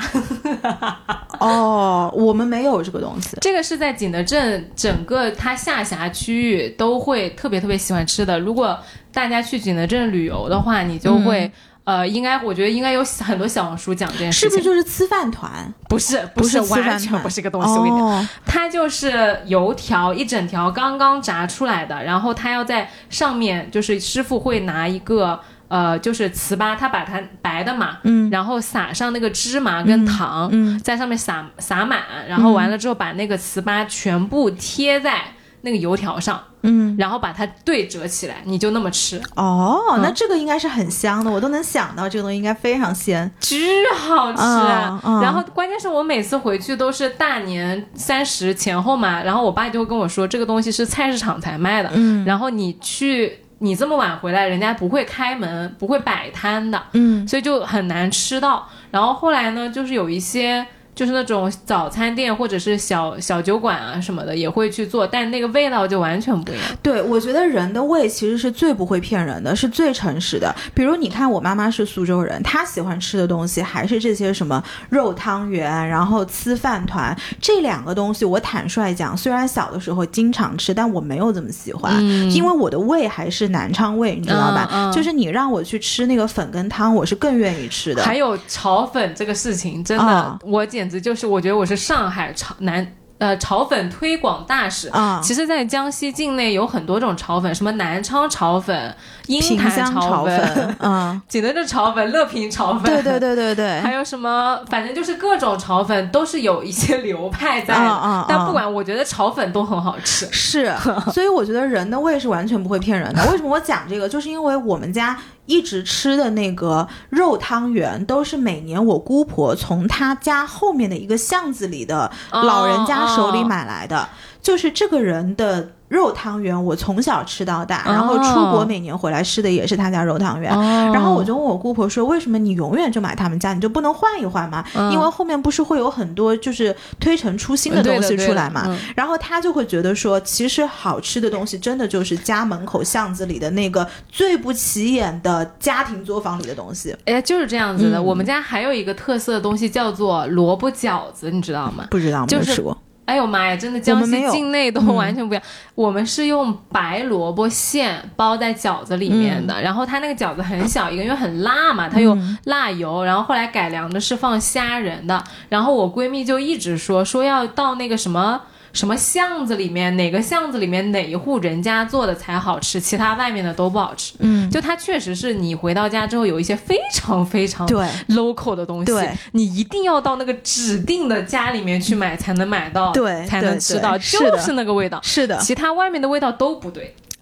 我们没有这个东西。 这个是在景德镇整个它下辖区域都会特别特别喜欢吃的。如果大家去景德镇旅游的话，你就会我觉得应该有很多小红书讲这件事情。 是不是就是粢饭团？ 不是完全不是个东西。我跟你讲，它就是油条一整条刚刚炸出来的，然后它要在上面，就是师傅会拿一个就是糍粑，他把它白的嘛，然后撒上那个芝麻跟糖，在上面撒满，然后完了之后把那个糍粑全部贴在那个油条上，然后把它对折起来，你就那么吃。 那这个应该是很香的，我都能想到这个东西应该非常鲜， 巨好吃。然后关键是我每次回去都是大年30前后嘛，然后我爸就会跟我说，这个东西是菜市场才卖的，然后你这么晚回来，人家不会开门，不会摆摊的，所以就很难吃到。然后后来呢，就是有一些就是那种早餐店或者是小酒馆啊什么的也会去做，但那个味道就完全不一样。 对，我觉得人的胃其实是最不会骗人的，是最诚实的。比如你看我妈妈是苏州人，她喜欢吃的东西还是这些什么肉汤圆，然后糍饭团，这两个东西我坦率讲，虽然小的时候经常吃，但我没有这么喜欢，因为我的胃还是南昌胃，你知道吧？就是你让我去吃那个粉跟汤，我是更愿意吃的。 还有炒粉这个事情真的，我简直就是我觉得我是上海炒粉推广大使。其实在江西境内有很多种炒粉，什么南昌炒粉、鹰潭炒粉、景德镇炒粉、乐平炒粉， 对， 还有什么反正就是各种炒粉都是有一些流派在的，但不管，我觉得炒粉都很好吃。 是，所以我觉得人的胃是完全不会骗人的。为什么我讲这个，就是因为我们家一直吃的那个肉汤圆都是每年我姑婆从她家后面的一个巷子里的老人家手里买来的，就是这个人的肉汤圆我从小吃到大，然后出国每年回来吃的也是他家肉汤圆，然后我就问我姑婆说，为什么你永远就买他们家，你就不能换一换吗？因为后面不是会有很多就是推陈出新的东西出来嘛，然后他就会觉得说，其实好吃的东西真的就是家门口巷子里的那个最不起眼的家庭作坊里的东西。 就是这样子的。我们家还有一个特色的东西叫做萝卜饺子，你知道吗？ 不知道，没有吃过。 哎呦妈呀，真的江西境内都完全不一样。我们是用白萝卜馅包在饺子里面的，然后它那个饺子很小一个，因为很辣嘛，它有辣油，然后后来改良的是放虾仁的。然后我闺蜜就一直说要到那个什么巷子里面，哪个巷子里面哪一户人家做的才好吃，其他外面的都不好吃。就它确实是你回到家之后有一些非常非常 local 的东西，你一定要到那个指定的家里面去买才能买到，才能吃到，就是那个味道。 是的， 其他外面的味道都不对。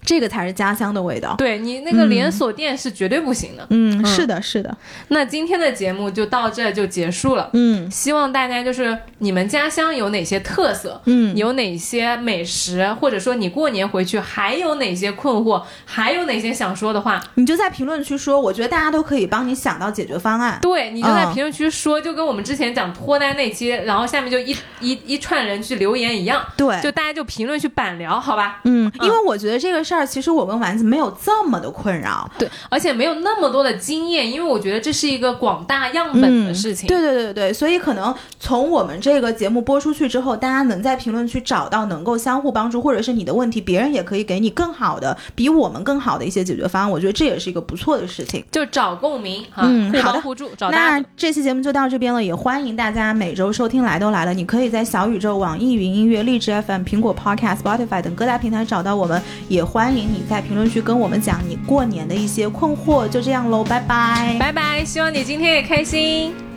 这个才是家乡的味道。 对，你那个连锁店是绝对不行的。 是的是的。 那今天的节目就到这就结束了。希望大家就是你们家乡有哪些特色，有哪些美食，或者说你过年回去还有哪些困惑，还有哪些想说的话， 你就在评论区说，我觉得大家都可以帮你想到解决方案。 对，你就在评论区说，就跟我们之前讲脱单那期，然后下面就一串人去留言一样。 对， 就大家就评论区板聊，好吧？ 因为我觉得这个事儿其实我跟丸子没有这么的困扰， 对，而且没有那么多的经验，因为我觉得这是一个广大样本的事情。 对，所以可能从我们这个节目播出去之后，大家能在评论区找到能够相互帮助，或者是你的问题别人也可以给你更好的比我们更好的一些解决方案，我觉得这也是一个不错的事情， 就找共鸣互帮互助，找大家。 那这期节目就到这边了，也欢迎大家每周收听来都来了，你可以在小宇宙、网易云音乐、荔枝 FM、苹果 Podcast、Spotify 等各大平台找到我们，也欢迎你在评论区跟我们讲你过年的一些困惑。就这样喽，拜拜， 拜拜，希望你今天也开心。